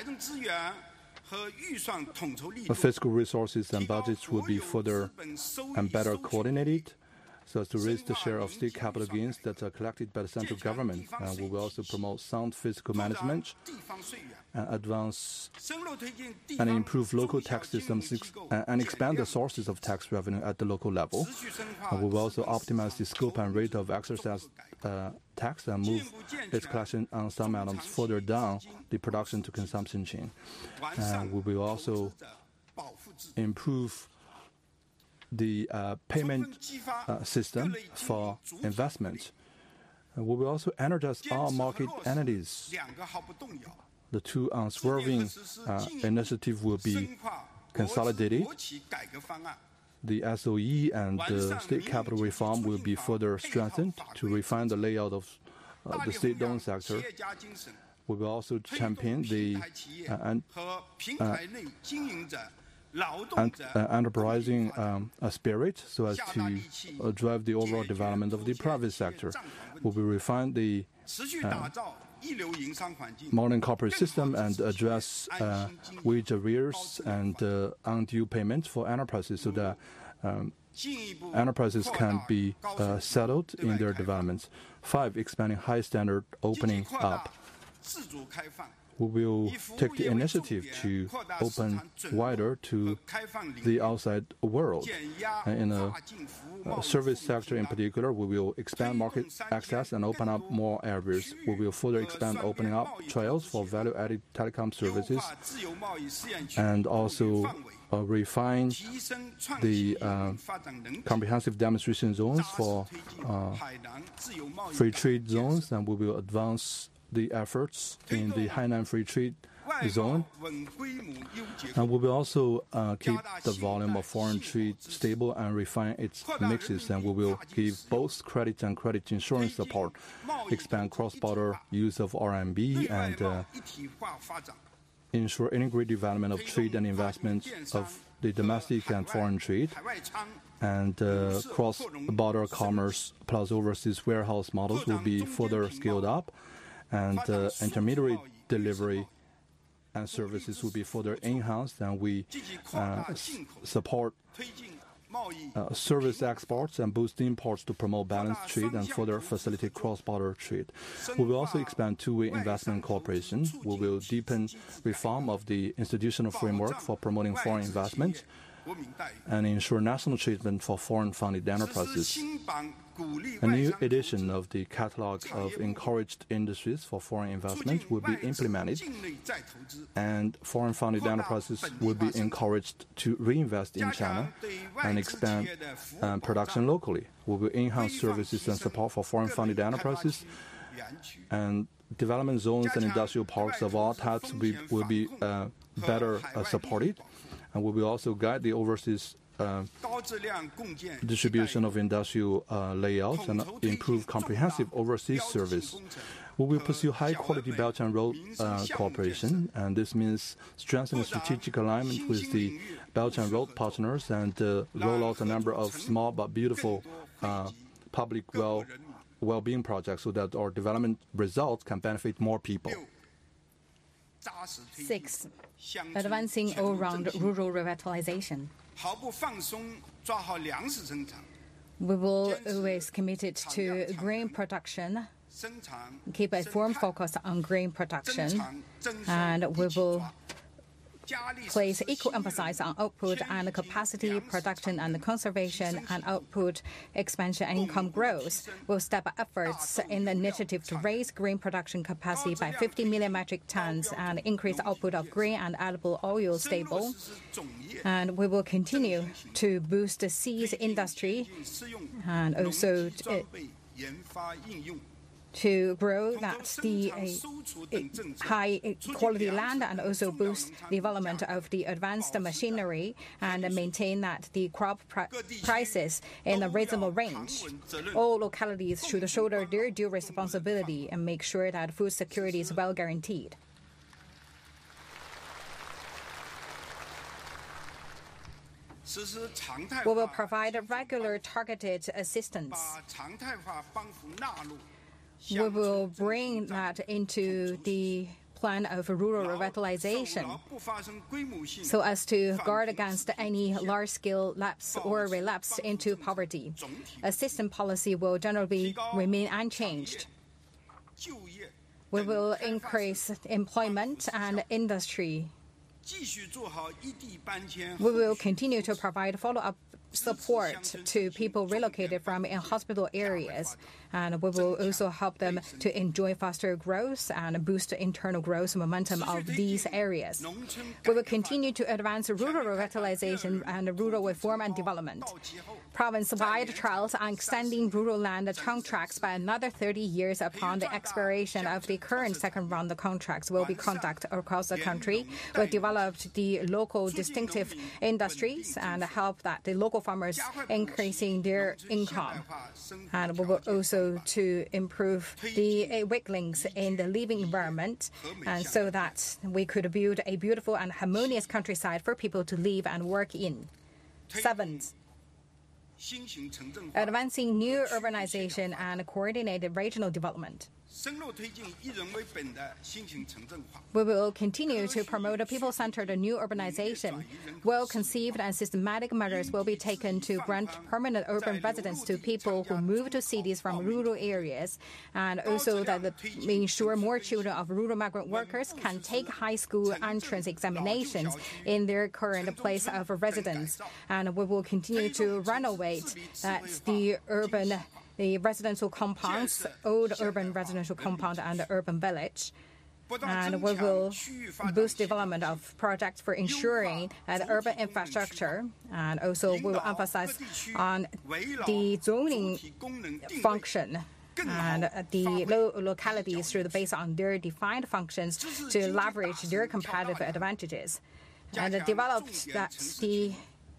B: The fiscal resources and budgets will be further and better coordinated so as to raise the share of state capital gains that are collected by the central government. Uh, we will also promote sound fiscal management and advance and improve local tax systems and expand the sources of tax revenue at the local level. Uh, we will also optimize the scope and rate of exercise uh, tax and move its collection on some items further down the production to consumption chain. And we will also improve the uh, payment uh, system for investment. Uh, we will also energize all market entities. The two unswerving uh, initiatives will be consolidated. The S O E and the state capital reform will be further strengthened to refine the layout of uh, the state-owned sector. We will also champion the uh, and, uh, and uh, enterprising um, uh, spirit so as to uh, drive the overall development of the private sector. We will refine the uh, modern corporate system and address uh, wage arrears and uh, undue payments for enterprises so that um, enterprises can be uh, settled in their developments. Five, expanding high standard opening up. We will take the initiative to open wider to the outside world. In the uh, service sector in particular, we will expand market access and open up more areas. We will further expand opening up trails for value-added telecom services and also uh, refine the uh, comprehensive demonstration zones for uh, free trade zones, and we will advance the efforts in the Hainan Free Trade Zone. And we will also uh, keep the volume of foreign trade stable and refine its mixes, and we will give both credit and credit insurance support, expand cross-border use of R M B, and uh, ensure integrated development of trade and investment of the domestic and foreign trade, and uh, cross-border commerce plus overseas warehouse models will be further scaled up, and uh, intermediary delivery and services will be further enhanced, and we uh, s- support uh, service exports and boost imports to promote balanced trade and further facilitate cross-border trade. We will also expand two-way investment cooperation. We will deepen reform of the institutional framework for promoting foreign investment and ensure national treatment for foreign-funded enterprises. A new edition of the Catalog of Encouraged Industries for Foreign Investment will be implemented, and foreign-funded enterprises will be encouraged to reinvest in China and expand uh, production locally. We will enhance services and support for foreign-funded enterprises, and development zones and industrial parks of all types will be, will be uh, better uh, supported, and we will also guide the overseas Uh, distribution of industrial uh, layouts and improve comprehensive overseas service. We will pursue high-quality Belt and Road uh, cooperation, and this means strengthening strategic alignment with the Belt and Road partners and uh, roll out a number of small but beautiful uh, public well, well-being projects so that our development results can benefit more people.
A: Six, advancing all-round rural revitalization. We will always committed to green production keep a firm focus on grain production, and we will place equal emphasis on output and capacity, production and conservation, and output expansion and income growth. We'll step up efforts in the initiative to raise grain production capacity by fifty million metric tons and increase output of grain and edible oil stable. And we will continue to boost the seeds industry and also to, to grow that the uh, high quality land and also boost development of the advanced machinery and maintain that the crop pri prices in a reasonable range. All localities should shoulder their due responsibility and make sure that food security is well guaranteed. We will provide regular targeted assistance. We will bring that into the plan of rural revitalization so as to guard against any large-scale lapse or relapse into poverty. Assistance policy will generally remain unchanged. We will increase employment and industry. We will continue to provide follow-up support to people relocated from inhospitable areas, and we will also help them to enjoy faster growth and boost the internal growth momentum of these areas. We will continue to advance rural revitalization and rural reform and development. Province-wide trials on extending rural land contracts by another thirty years upon the expiration of the current second round of contracts will be conducted across the country. We'll develop the local distinctive industries and help that the local farmers increasing their income. And we will also to improve the weak links in the living environment, and so that we could build a beautiful and harmonious countryside for people to live and work in. Seventh, advancing new urbanization and coordinated regional development. We will continue to promote a people-centered new urbanization. Well-conceived and systematic measures will be taken to grant permanent urban residence to people who move to cities from rural areas, and also that we ensure more children of rural migrant workers can take high school entrance examinations in their current place of residence. And we will continue to renovate that the urban the residential compounds, old urban residential compound and the urban village. And we will boost development of projects for ensuring uh, the urban infrastructure, and also we will emphasize on the zoning function and the lo localities should based on their defined functions to leverage their competitive advantages, and develop that the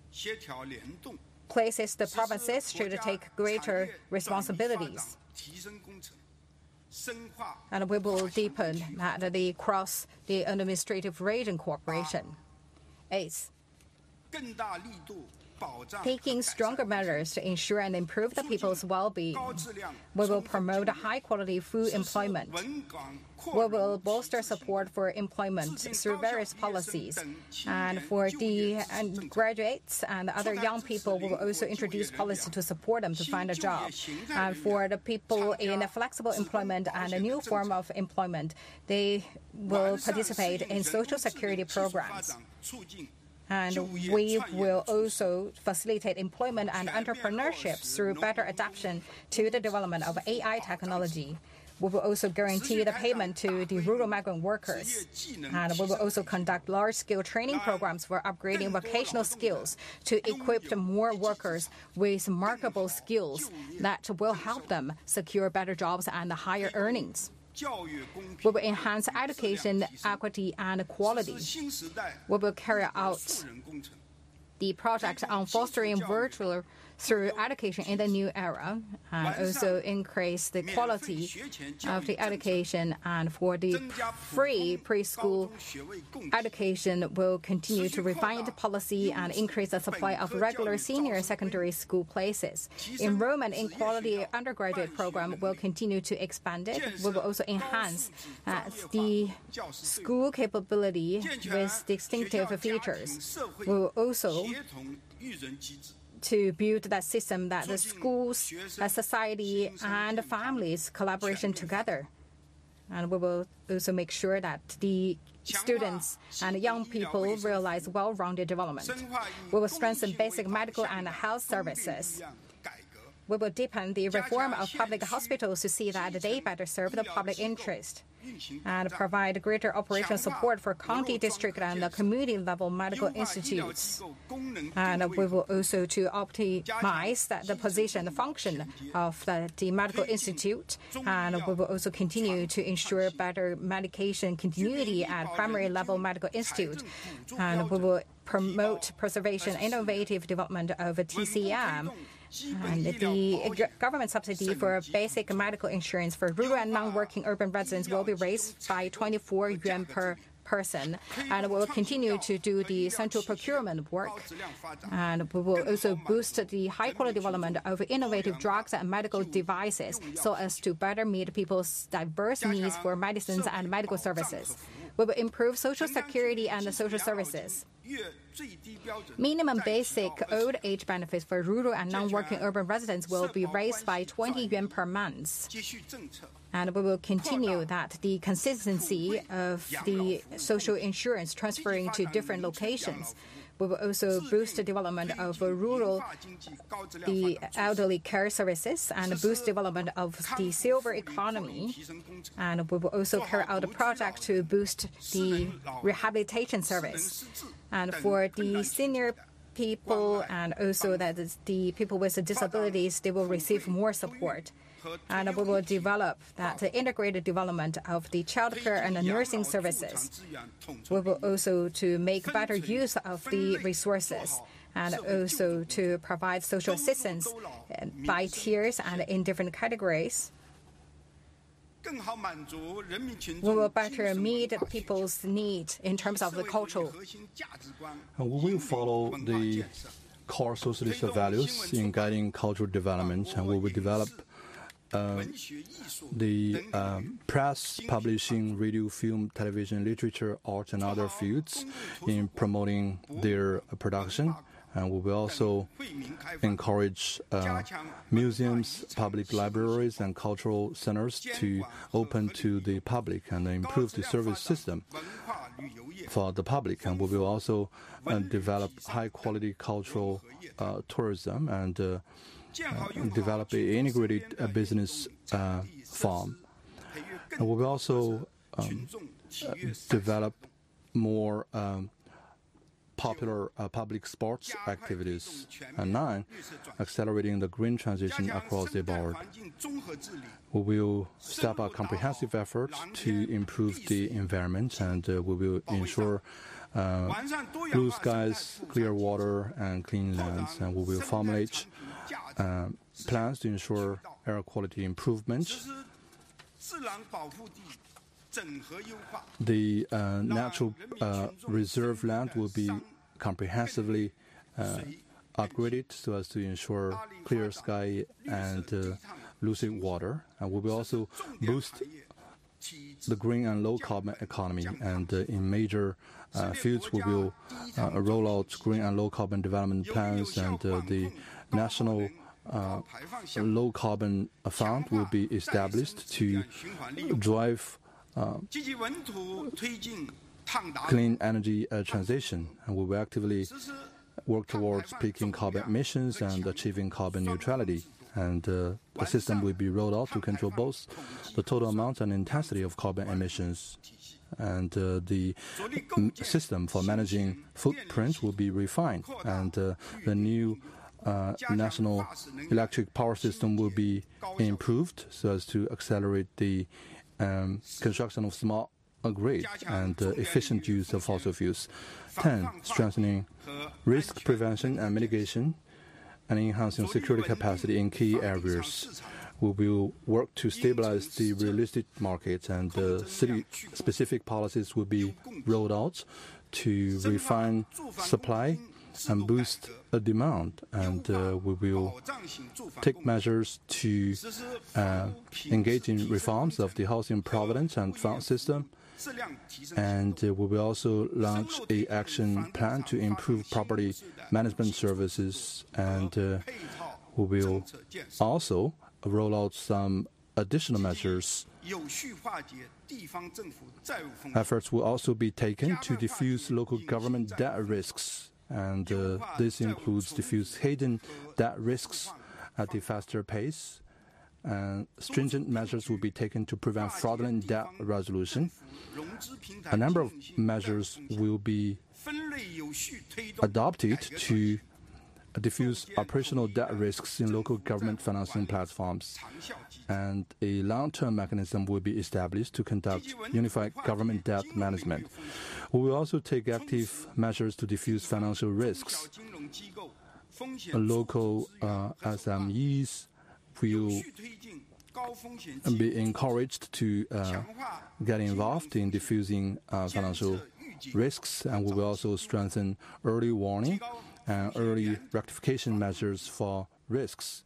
A: places the provinces should take greater responsibilities. And we will deepen that the cross the administrative region cooperation. Eighth, taking stronger measures to ensure and improve the people's well-being. We will promote high-quality food employment. We will bolster support for employment through various policies. And for the graduates and other young people, we will also introduce policies to support them to find a job. And for the people in flexible employment and a new form of employment, they will participate in social security programs. And we will also facilitate employment and entrepreneurship through better adaptation to the development of A I technology. We will also guarantee the payment to the rural migrant workers. And we will also conduct large-scale training programs for upgrading vocational skills to equip more workers with marketable skills that will help them secure better jobs and higher earnings. We will enhance education, equity, and quality. We will carry out the project on fostering virtual through education in the new era, and also increase the quality of the education. And for the free preschool education, will continue to refine the policy and increase the supply of regular senior secondary school places. Enrollment in quality undergraduate program will continue to expand it. We will also enhance uh, the school capability with distinctive features. We will also to build that system that the schools, uh, society, and families collaboration together. And we will also make sure that the students and young people realize well-rounded development. We will strengthen basic medical and health services. We will deepen the reform of public hospitals to see that they better serve the public interest, and provide greater operational support for county, district, and community-level medical institutes. And we will also to optimize the, the position, the function of the, the medical institute, and we will also continue to ensure better medication continuity at primary-level medical institute, and we will promote preservation, innovative development of T C M. And the government subsidy for basic medical insurance for rural and non-working urban residents will be raised by twenty-four yuan per person. And we will continue to do the central procurement work. And we will also boost the high-quality development of innovative drugs and medical devices so as to better meet people's diverse needs for medicines and medical services. We will improve social security and social services. Minimum basic old age benefits for rural and non-working urban residents will be raised by twenty yuan per month. And we will continue that the consistency of the social insurance transferring to different locations. We will also boost the development of rural, the elderly care services, and boost development of the silver economy. And we will also carry out a project to boost the rehabilitation service. And for the senior people and also that the people with disabilities, they will receive more support. And we will develop that integrated development of the childcare and the nursing services. We will also to make better use of the resources, and also to provide social assistance by tiers and in different categories. We will better meet people's needs in terms of the cultural.
B: And we will follow the core socialist values in guiding cultural development, and we will develop Uh, the uh, press, publishing, radio, film, television, literature, art, and other fields in promoting their uh, production. And we will also encourage uh, museums, public libraries, and cultural centers to open to the public and improve the service system for the public. And we will also uh, develop high-quality cultural uh, tourism and uh, Uh, develop an integrated uh, business uh, farm. And we will also um, uh, develop more um, popular uh, public sports activities. And nine, accelerating the green transition across the board. We will step up comprehensive efforts to improve the environment, and uh, we will ensure uh, blue skies, clear water, and clean lands. And we will formulate Uh, plans to ensure air quality improvement. The uh, natural uh, reserve land will be comprehensively uh, upgraded so as to ensure clear sky and uh, lucid water. And we will also boost the green and low-carbon economy. And uh, in major uh, fields, we will uh, roll out green and low-carbon development plans, and uh, the national uh, low-carbon fund will be established to drive uh, clean energy uh, transition. And we will actively work towards peaking carbon emissions and achieving carbon neutrality. And uh, a system will be rolled out to control both the total amount and intensity of carbon emissions. And uh, the m- system for managing footprint will be refined. And uh, the new uh, national electric power system will be improved so as to accelerate the um, construction of smart grid and uh, efficient use of fossil fuels. ten. Strengthening risk prevention and mitigation and enhancing security capacity in key areas. We will work to stabilize the real estate market, and uh, city-specific policies will be rolled out to refine supply and boost the demand. And uh, we will take measures to uh, engage in reforms of the housing providence and fund system. And uh, we will also launch a action plan to improve property management services. And uh, we will also roll out some additional measures. Efforts will also be taken to diffuse local government debt risks, and uh, this includes diffuse hidden debt risks at a faster pace. And stringent measures will be taken to prevent fraudulent debt resolution. A number of measures will be adopted to diffuse operational debt risks in local government financing platforms, and a long-term mechanism will be established to conduct unified government debt management. We will also take active measures to diffuse financial risks. Local uh, S M Es will be encouraged to uh, get involved in diffusing uh, financial risks, and we will also strengthen early warning and early rectification measures for risks.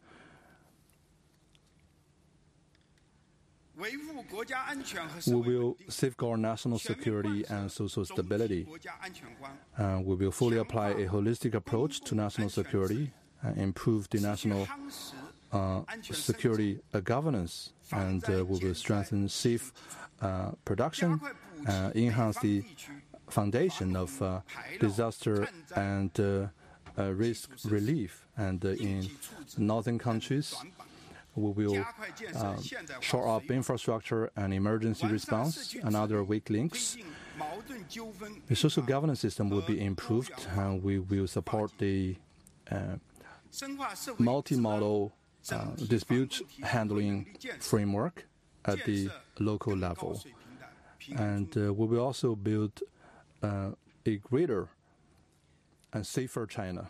B: We will safeguard national security and social stability. Uh, we will fully apply a holistic approach to national security and improve the national uh, security uh, governance. And uh, we will strengthen safe uh, production, uh, enhance the foundation of uh, disaster and uh, Uh, risk relief, and uh, in northern countries we will uh, shore up infrastructure and emergency response and other weak links. The social governance system will be improved, and we will support the uh, multimodal uh, dispute handling framework at the local level. And uh, we will also build uh, a greater and safer China.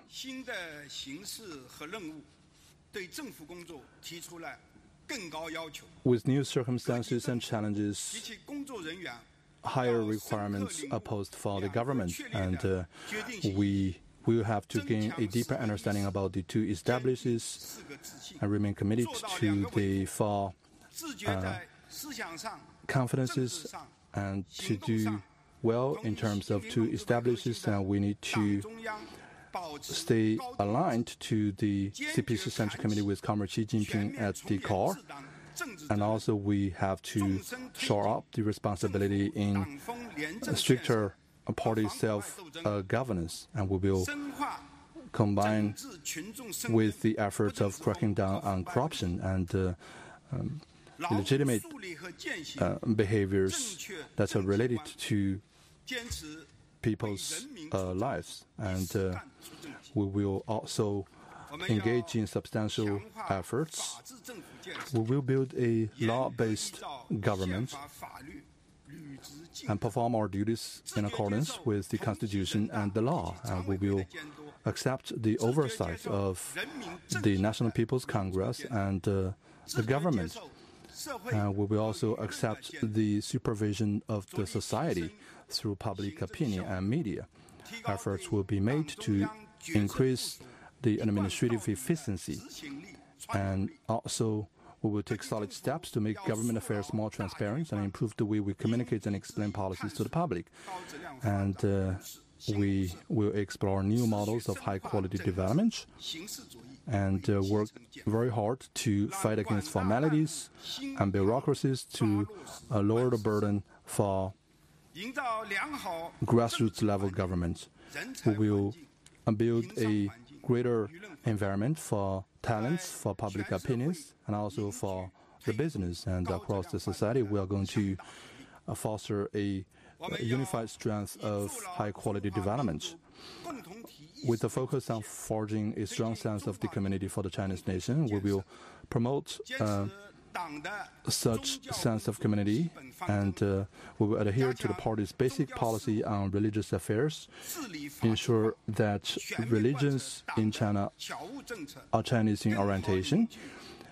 B: With new circumstances and challenges, higher requirements are posed for the government, and uh, we will have to gain a deeper understanding about the two establishes and remain committed to the four uh, confidences, and to do well in terms of two establishes, and we need to stay aligned to the C P C Central Committee with Comrade Xi Jinping at the core. And also we have to shore up the responsibility in stricter party self-governance, uh, and we will combine with the efforts of cracking down on corruption and uh, um, legitimate uh, behaviors that are related to people's uh, lives. And uh, we will also engage in substantial efforts. We will build a law-based government and perform our duties in accordance with the Constitution and the law. And we will accept the oversight of the National People's Congress and uh, the government. Uh, we will also accept the supervision of the society through public opinion and media. Efforts will be made to increase the administrative efficiency, and also we will take solid steps to make government affairs more transparent and improve the way we communicate and explain policies to the public. And uh, we will explore new models of high-quality development and uh, work very hard to fight against formalities and bureaucracies to uh, lower the burden for grassroots level government. We will uh, build a greater environment for talents, for public opinions, and also for the business. And across the society, we are going to uh, foster a, a unified strength of high-quality development, with a focus on forging a strong sense of the community for the Chinese nation. We will promote uh, such sense of community, and uh, we will adhere to the party's basic policy on religious affairs, ensure that religions in China are Chinese in orientation,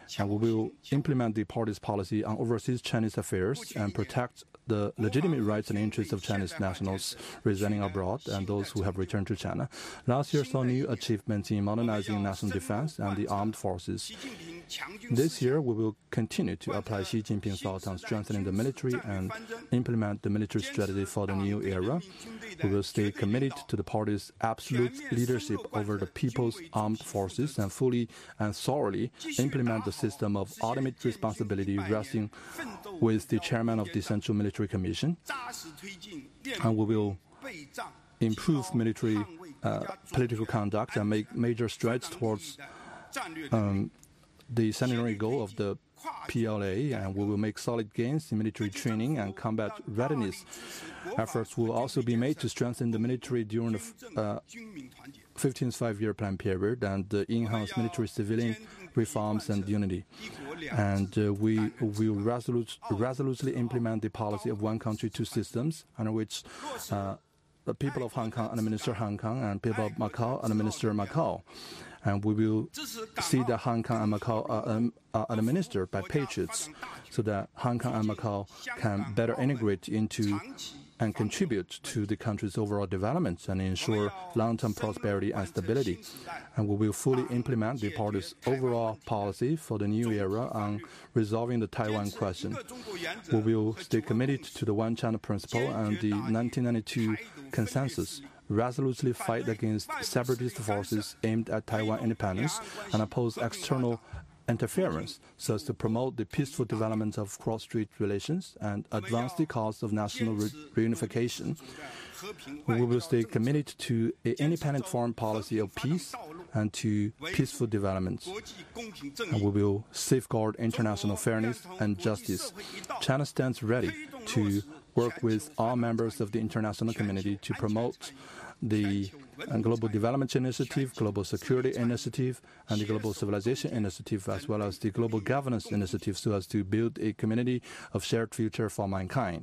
B: And we will implement the party's policy on overseas Chinese affairs and protect the legitimate rights and interests of Chinese nationals residing abroad and those who have returned to China. Last year saw new achievements in modernizing national defense and the armed forces. This year, we will continue to apply Xi Jinping's thoughts on strengthening the military and implement the military strategy for the new era. We will stay committed to the party's absolute leadership over the people's armed forces and fully and thoroughly implement the system of ultimate responsibility resting with the chairman of the Central Military Commission. And we will improve military uh, political conduct and make major strides towards um, the centenary goal of the P L A, and we will make solid gains in military training and combat readiness. Efforts will also be made to strengthen the military during the uh, fifteenth five-year plan period and uh, enhance military civilian reforms and unity. And uh, we will resolute, resolutely implement the policy of one country, two systems, under which uh, the people of Hong Kong administer Hong Kong and people of Macau administer Macau. And we will see that Hong Kong and Macau are, um, are administered by patriots so that Hong Kong and Macau can better integrate into and contribute to the country's overall development and ensure long-term prosperity and stability. And we will fully implement the party's overall policy for the new era on resolving the Taiwan question. We will stay committed to the One China principle and the nineteen ninety-two consensus, resolutely fight against separatist forces aimed at Taiwan independence and oppose external interference so as to promote the peaceful development of cross-strait relations and advance the cause of national re- reunification. We will stay committed to an independent foreign policy of peace and to peaceful development. And we will safeguard international fairness and justice. China stands ready to work with all members of the international community to promote the Global Development Initiative, Global Security Initiative, and the Global Civilization Initiative, as well as the Global Governance Initiative, so as to build a community of shared future for mankind.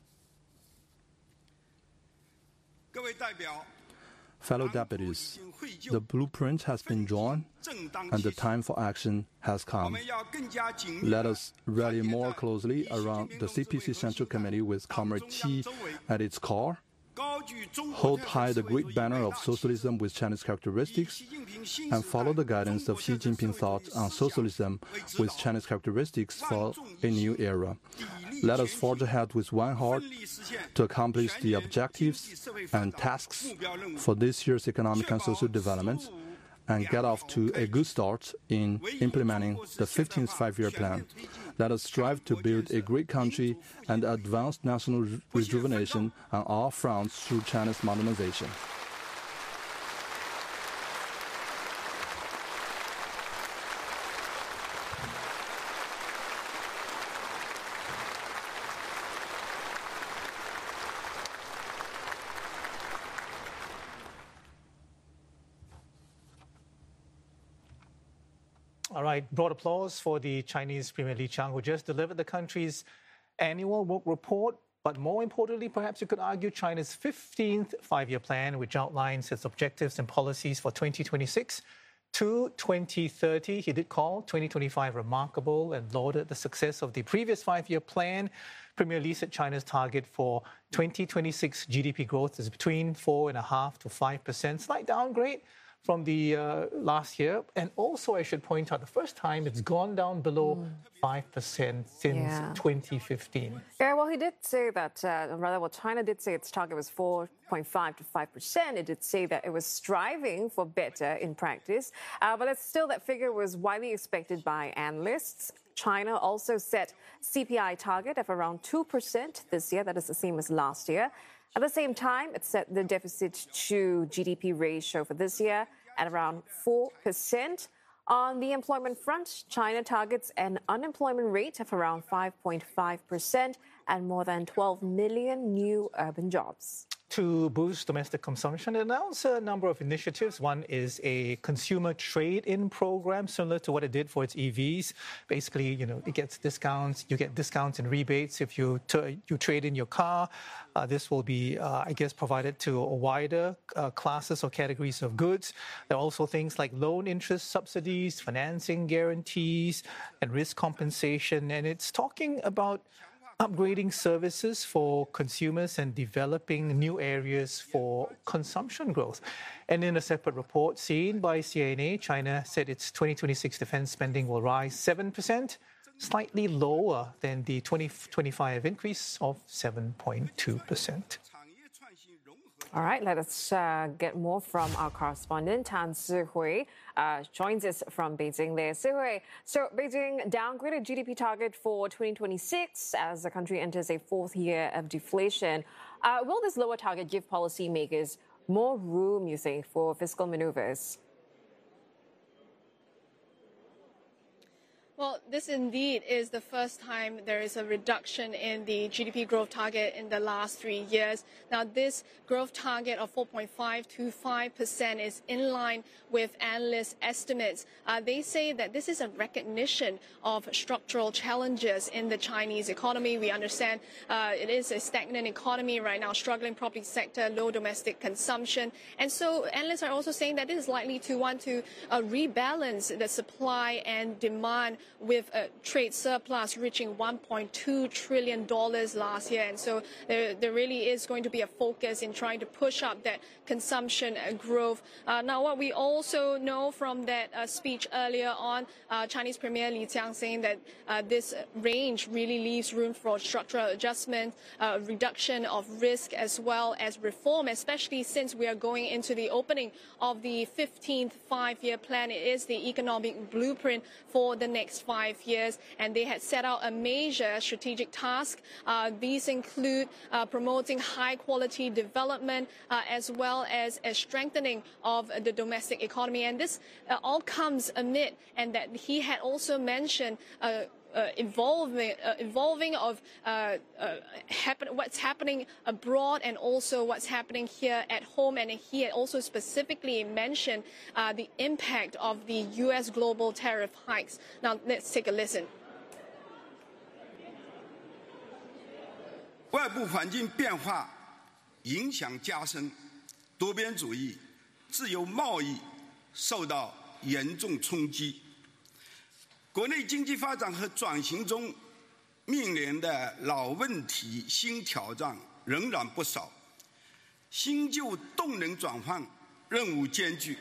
B: Fellow deputies, the blueprint has been drawn and the time for action has come. Let us rally more closely around the C P C Central Committee with Comrade Qi at its core, hold high the great banner of socialism with Chinese characteristics, and follow the guidance of Xi Jinping's thoughts on socialism with Chinese characteristics for a new era. Let us forge ahead with one heart to accomplish the objectives and tasks for this year's economic and social development and get off to a good start in implementing the fifteenth five-year plan. Let us strive to build a great country and advance national rejuvenation on all fronts through China's modernization.
C: All right, broad applause for the Chinese Premier Li Qiang, who just delivered the country's annual work report. But more importantly, perhaps you could argue China's fifteenth five-year plan, which outlines its objectives and policies for twenty twenty-six to twenty thirty. He did call twenty twenty-five remarkable and lauded the success of the previous five-year plan. Premier Li said China's target for twenty twenty-six G D P growth is between four point five to five percent, slight downgrade from the uh, last year. And also, I should point out, the first time it's gone down below mm. five percent since yeah. twenty fifteen.
D: Yeah, well, he did say that, uh, rather, well, China did say its target was four point five to five percent. It did say that it was striving for better in practice. Uh, but it's still, that figure was widely expected by analysts. China also set C P I target of around two percent this year. That is the same as last year. At the same time, it set the deficit to G D P ratio for this year at around four percent. On the employment front, China targets an unemployment rate of around five point five percent and more than twelve million new urban jobs.
C: to boost domestic consumption, it announced a number of initiatives. One is a consumer trade-in program, similar to what it did for its E Vs. Basically, you know, it gets discounts. You get discounts and rebates if you t- you trade in your car. Uh, this will be, uh, I guess, provided to a wider uh, classes or categories of goods. There are also things like loan interest subsidies, financing guarantees, and risk compensation. And it's talking about upgrading services for consumers and developing new areas for consumption growth. And in a separate report seen by C N A, China said its twenty twenty-six defense spending will rise seven percent, slightly lower than the twenty twenty-five increase of seven point two percent.
D: All right, let us uh, get more from our correspondent, Tan Sihui, uh, joins us from Beijing there. Sihui, so Beijing downgraded G D P target for twenty twenty-six as the country enters a fourth year of deflation. Uh, will this lower target give policymakers more room, you think, for fiscal maneuvers?
E: Well, this indeed is the first time there is a reduction in the G D P growth target in the last three years. Now, this growth target of four point five to five percent is in line with analyst estimates. Uh, they say that this is a recognition of structural challenges in the Chinese economy. We understand uh, it is a stagnant economy right now, struggling property sector, low domestic consumption. And so analysts are also saying that this is likely to want to uh, rebalance the supply and demand with a trade surplus reaching one point two trillion dollars last year. And so there, there really is going to be a focus in trying to push up that consumption growth. Uh, now, what we also know from that uh, speech earlier on, uh, Chinese Premier Li Qiang saying that uh, this range really leaves room for structural adjustment, uh, reduction of risk, as well as reform, especially since we are going into the opening of the fifteenth five-year plan. It is the economic blueprint for the next five years, and they had set out a major strategic task. Uh, these include uh, promoting high-quality development, uh, as well as a strengthening of the domestic economy. And this uh, all comes amid, and that he had also mentioned uh, Uh, involving, uh, involving of uh, uh, happen, what's happening abroad and also what's happening here at home. And he had also specifically mentioned uh, the impact of the U S global tariff hikes. Now, let's take a listen.
F: 外部环境变化影响加深，多边主义、自由贸易受到严重冲击。 国内经济发展和转型中面临的老问题、新挑战仍然不少，新旧动能转换任务艰巨。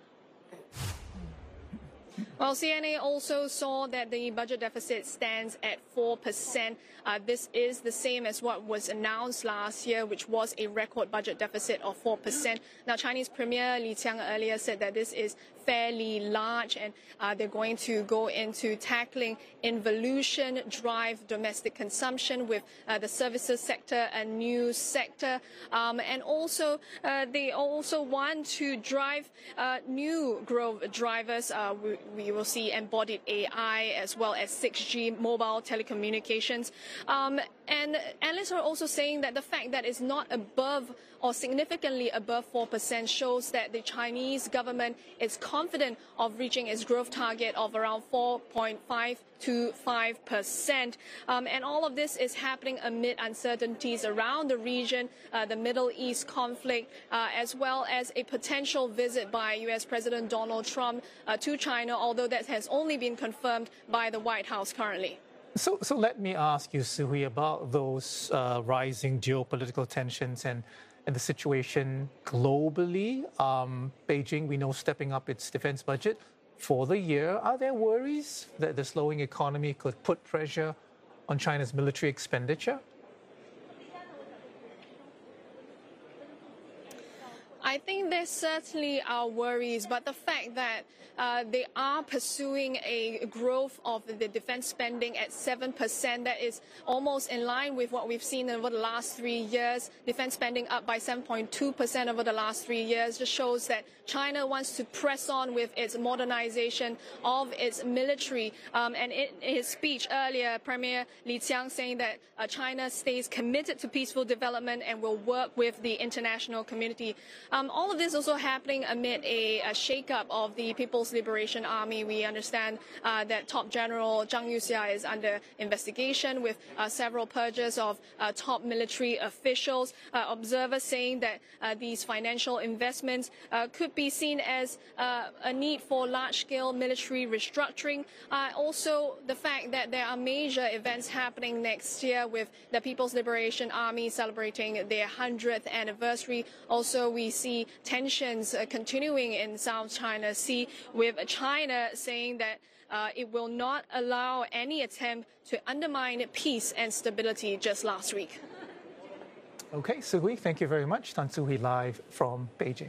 E: Well, C N A also saw that the budget deficit stands at four percent. Uh, this is the same as what was announced last year, which was a record budget deficit of four percent. Now, Chinese Premier Li Qiang earlier said that this is fairly large, and uh, they're going to go into tackling involution, drive domestic consumption with uh, the services sector, a new sector, um, and also uh, they also want to drive uh, new growth drivers. Uh, we, we will see embodied A I as well as six G mobile telecommunications. Um, and analysts are also saying that the fact that it's not above or significantly above four percent shows that the Chinese government is confident of reaching its growth target of around four point five to five percent. Um, and all of this is happening amid uncertainties around the region, uh, the Middle East conflict, uh, as well as a potential visit by U S President Donald Trump uh, to China, although that has only been confirmed by the White House currently.
C: So, so let me ask you, Sihui, about those uh, rising geopolitical tensions and, and the situation globally. Um, Beijing, we know, stepping up its defense budget for the year. Are there worries that the slowing economy could put pressure on China's military expenditure?
E: I think there certainly are worries, but the fact that uh, they are pursuing a growth of the defense spending at seven percent, that is almost in line with what we've seen over the last three years. Defense spending up by seven point two percent over the last three years just shows that China wants to press on with its modernization of its military. Um, and in his speech earlier, Premier Li Qiang saying that uh, China stays committed to peaceful development and will work with the international community. Um, all of this also happening amid a, a shake-up of the People's Liberation Army. We understand uh, that top general Zhang Yuxia is under investigation with uh, several purges of uh, top military officials. Uh, observers saying that uh, these financial investments uh, could be seen as uh, a need for large-scale military restructuring. Uh, also, the fact that there are major events happening next year with the People's Liberation Army celebrating their hundredth anniversary. Also, we see tensions uh, continuing in South China Sea, with China saying that uh, it will not allow any attempt to undermine peace and stability just last week.
C: Okay, Soo-Hui, thank you very much. Tan Soo-Hui live from Beijing.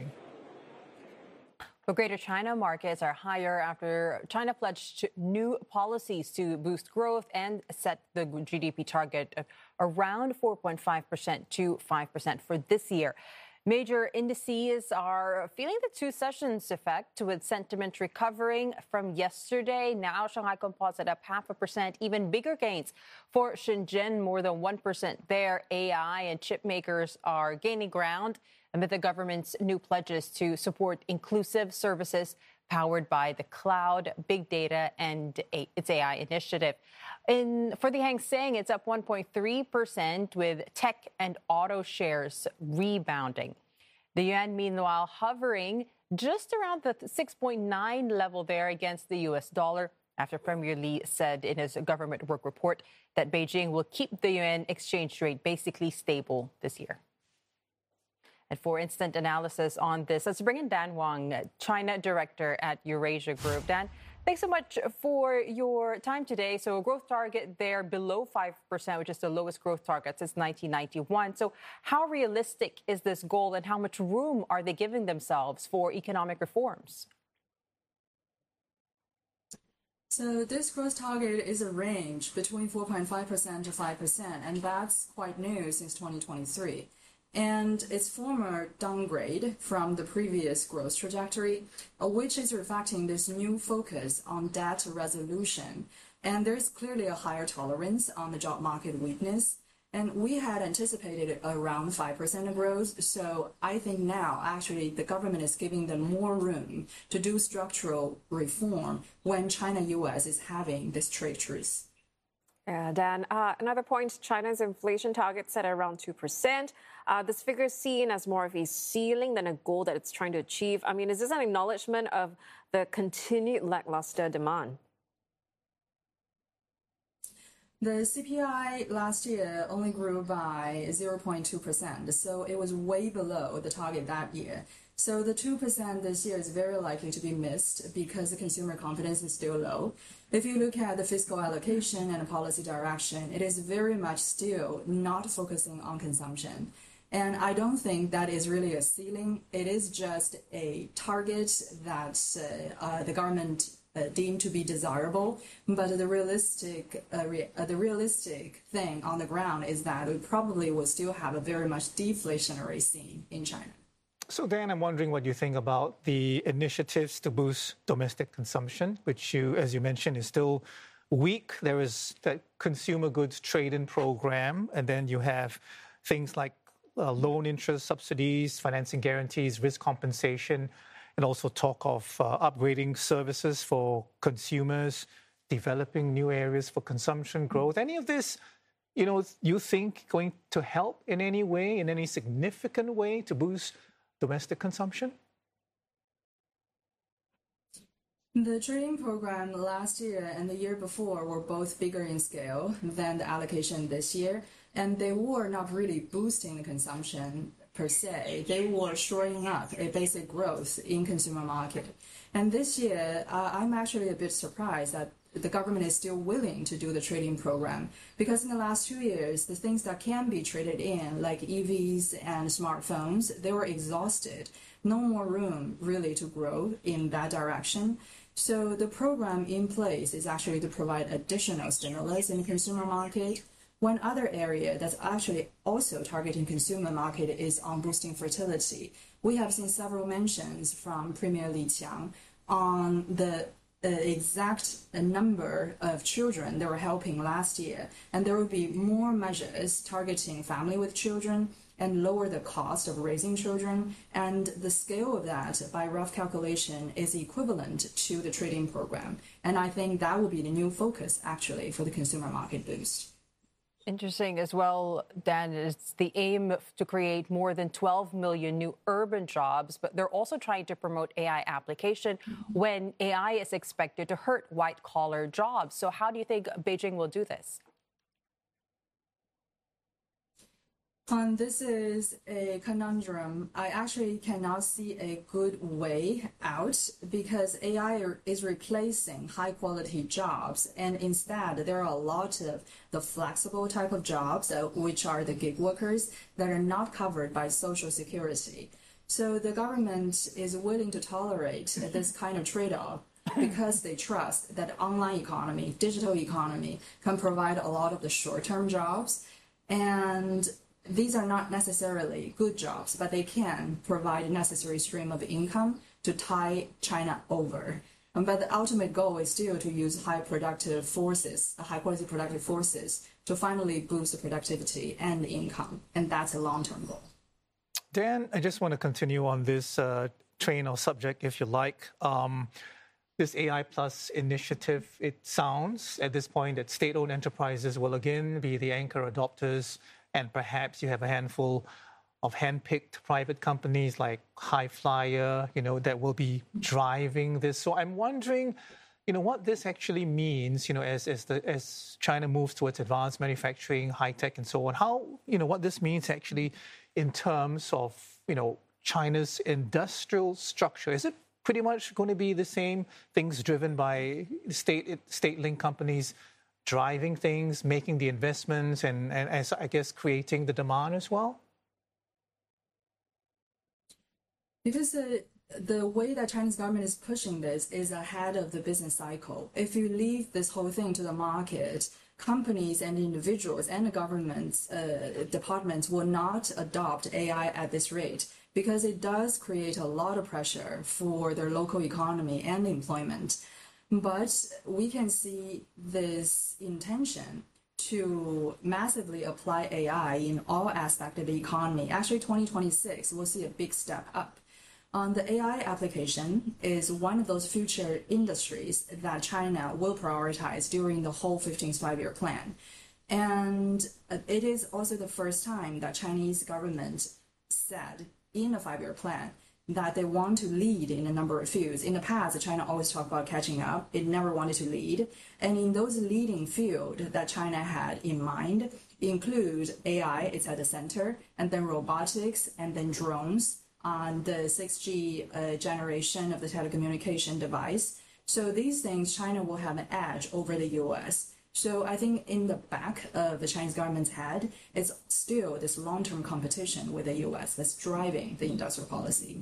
G: But Greater China markets are higher after China pledged new policies to boost growth and set the G D P target of around four point five percent to five percent for this year. Major indices are feeling the two sessions effect, with sentiment recovering from yesterday. Now Shanghai Composite up half a percent, even bigger gains for Shenzhen, more than one percent there. A I and chip makers are gaining ground amid the government's new pledges to support inclusive services powered by the cloud, big data, and its A I initiative. In, for the Hang Seng, it's up one point three percent, with tech and auto shares rebounding. The yuan, meanwhile, hovering just around the six point nine level there against the U S dollar, after Premier Li said in his government work report that Beijing will keep the yuan exchange rate basically stable this year. And for instant analysis on this, let's bring in Dan Wang, China Director at Eurasia Group. Dan, thanks so much for your time today. So a growth target there below five percent, which is the lowest growth target since nineteen ninety-one. So how realistic is this goal, and how much room are they giving themselves for economic reforms?
H: So this growth target is a range between four point five percent to five percent, and that's quite new since twenty twenty-three. And its former downgrade from the previous growth trajectory, uh, which is reflecting this new focus on debt resolution. And there's clearly a higher tolerance on the job market weakness. And we had anticipated around five percent growth. So I think now, actually, the government is giving them more room to do structural reform when China-U S is having this trade truce.
D: Yeah, Dan, uh, another point, China's inflation target set at around two percent. Uh, this figure is seen as more of a ceiling than a goal that it's trying to achieve. I mean, is this an acknowledgement of the continued lackluster demand?
H: The C P I last year only grew by zero point two percent, so it was way below the target that year. So the two percent this year is very likely to be missed because the consumer confidence is still low. If you look at the fiscal allocation and the policy direction, it is very much still not focusing on consumption. And I don't think that is really a ceiling. It is just a target that uh, uh, the government uh, deemed to be desirable. But the realistic, uh, re- uh, the realistic thing on the ground is that we probably will still have a very much deflationary scene in China.
C: So, Dan, I'm wondering what you think about the initiatives to boost domestic consumption, which you, as you mentioned, is still weak. There is the consumer goods trade-in program, and then you have things like uh, loan interest subsidies, financing guarantees, risk compensation, and also talk of uh, upgrading services for consumers, developing new areas for consumption growth. Any of this, you know, you think going to help in any way, in any significant way to boost domestic consumption?
H: The trade-in program last year and the year before were both bigger in scale than the allocation this year, and they were not really boosting the consumption per se. They were shoring up a basic growth in consumer market. And this year, uh, I'm actually a bit surprised that the government is still willing to do the trading program, because in the last two years, the things that can be traded in, like E Vs and smartphones, they were exhausted. No more room really to grow in that direction. So the program in place is actually to provide additional stimulus in the consumer market. One other area that's actually also targeting consumer market is on boosting fertility. We have seen several mentions from Premier Li Qiang on the uh, exact number of children they were helping last year. And there will be more measures targeting family with children and lower the cost of raising children. And the scale of that, by rough calculation, is equivalent to the trading program. And I think that will be the new focus, actually, for the consumer market boost.
G: Interesting as well, Dan, it's the aim to create more than twelve million new urban jobs, but they're also trying to promote A I application when A I is expected to hurt white-collar jobs. So how do you think Beijing will do this?
H: Um, this is a conundrum. I actually cannot see a good way out because A I is replacing high-quality jobs, and instead there are a lot of the flexible type of jobs, uh, which are the gig workers, that are not covered by Social Security. So the government is willing to tolerate this kind of trade-off because they trust that online economy, digital economy, can provide a lot of the short-term jobs, and these are not necessarily good jobs, but they can provide a necessary stream of income to tie China over. Um, but the ultimate goal is still to use high productive forces, high quality productive forces, to finally boost the productivity and the income. And that's a long-term goal.
C: Dan, I just want to continue on this uh, train or subject, if you like. Um, This A I Plus initiative, it sounds at this point that state-owned enterprises will again be the anchor adopters, and perhaps you have a handful of hand-picked private companies like High Flyer, you know, that will be driving this. So I'm wondering, you know, what this actually means, you know, as as the as China moves towards advanced manufacturing, high tech, and so on. How, you know, what this means actually in terms of, you know, China's industrial structure. Is it pretty much going to be the same things driven by state state-linked companies driving things, making the investments, and, and as I guess creating the demand as well?
H: Because the, the way that Chinese government is pushing this is ahead of the business cycle. If you leave this whole thing to the market, companies and individuals and the government's uh, departments will not adopt A I at this rate, because it does create a lot of pressure for their local economy and employment. But we can see this intention to massively apply A I in all aspects of the economy. Actually, twenty twenty-six, we'll see a big step up. Um, the A I application is one of those future industries that China will prioritize during the whole fifteenth Five-Year Plan. And it is also the first time that Chinese government said in the five-year plan that they want to lead in a number of fields. In the past, China always talked about catching up. It never wanted to lead. And in those leading fields that China had in mind include A I, it's at the center, and then robotics, and then drones, on the six G uh, generation of the telecommunication device. So these things, China will have an edge over the U S. So I think in the back of the Chinese government's head, it's still this long-term competition with the U S that's driving the industrial policy.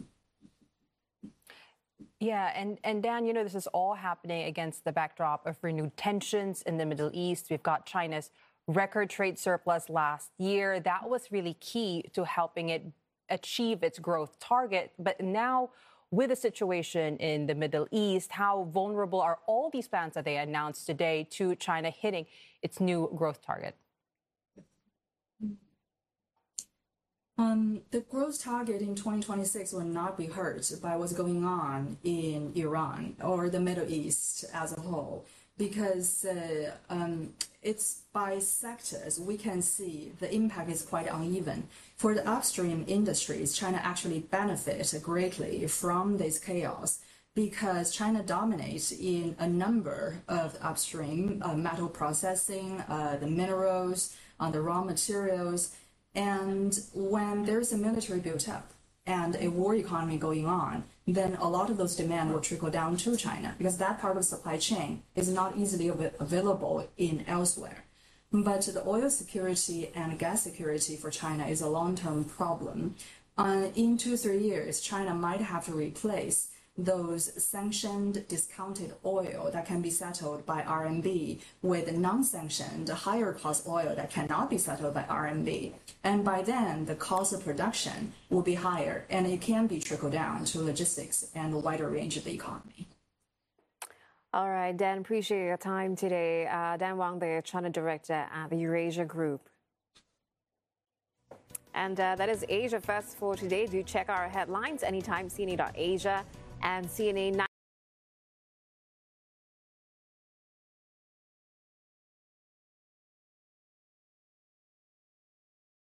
G: Yeah, and, and Dan, you know, this is all happening against the backdrop of renewed tensions in the Middle East. We've got China's record trade surplus last year. That was really key to helping it achieve its growth target. But now, with the situation in the Middle East, how vulnerable are all these plans that they announced today to China hitting its new growth target?
H: Um, the growth target in twenty twenty-six will not be hurt by what's going on in Iran or the Middle East as a whole, because uh, um, it's by sectors. We can see the impact is quite uneven. For the upstream industries, China actually benefits greatly from this chaos because China dominates in a number of upstream uh, metal processing, uh, the minerals, uh, the raw materials. And when there's a military built up and a war economy going on, then a lot of those demand will trickle down to China because that part of the supply chain is not easily av- available in elsewhere. But the oil security and gas security for China is a long-term problem. Uh, in two, three years, China might have to replace those sanctioned discounted oil that can be settled by R M B with non-sanctioned higher cost oil that cannot be settled by R M B. And by then, the cost of production will be higher, and it can be trickled down to logistics and a wider range of the economy.
D: All right, Dan, appreciate your time today. Uh, Dan Wang, the China director at the Eurasia Group. And uh, that is Asia First for today. Do check our headlines anytime, C N A dot asia and C N A nine.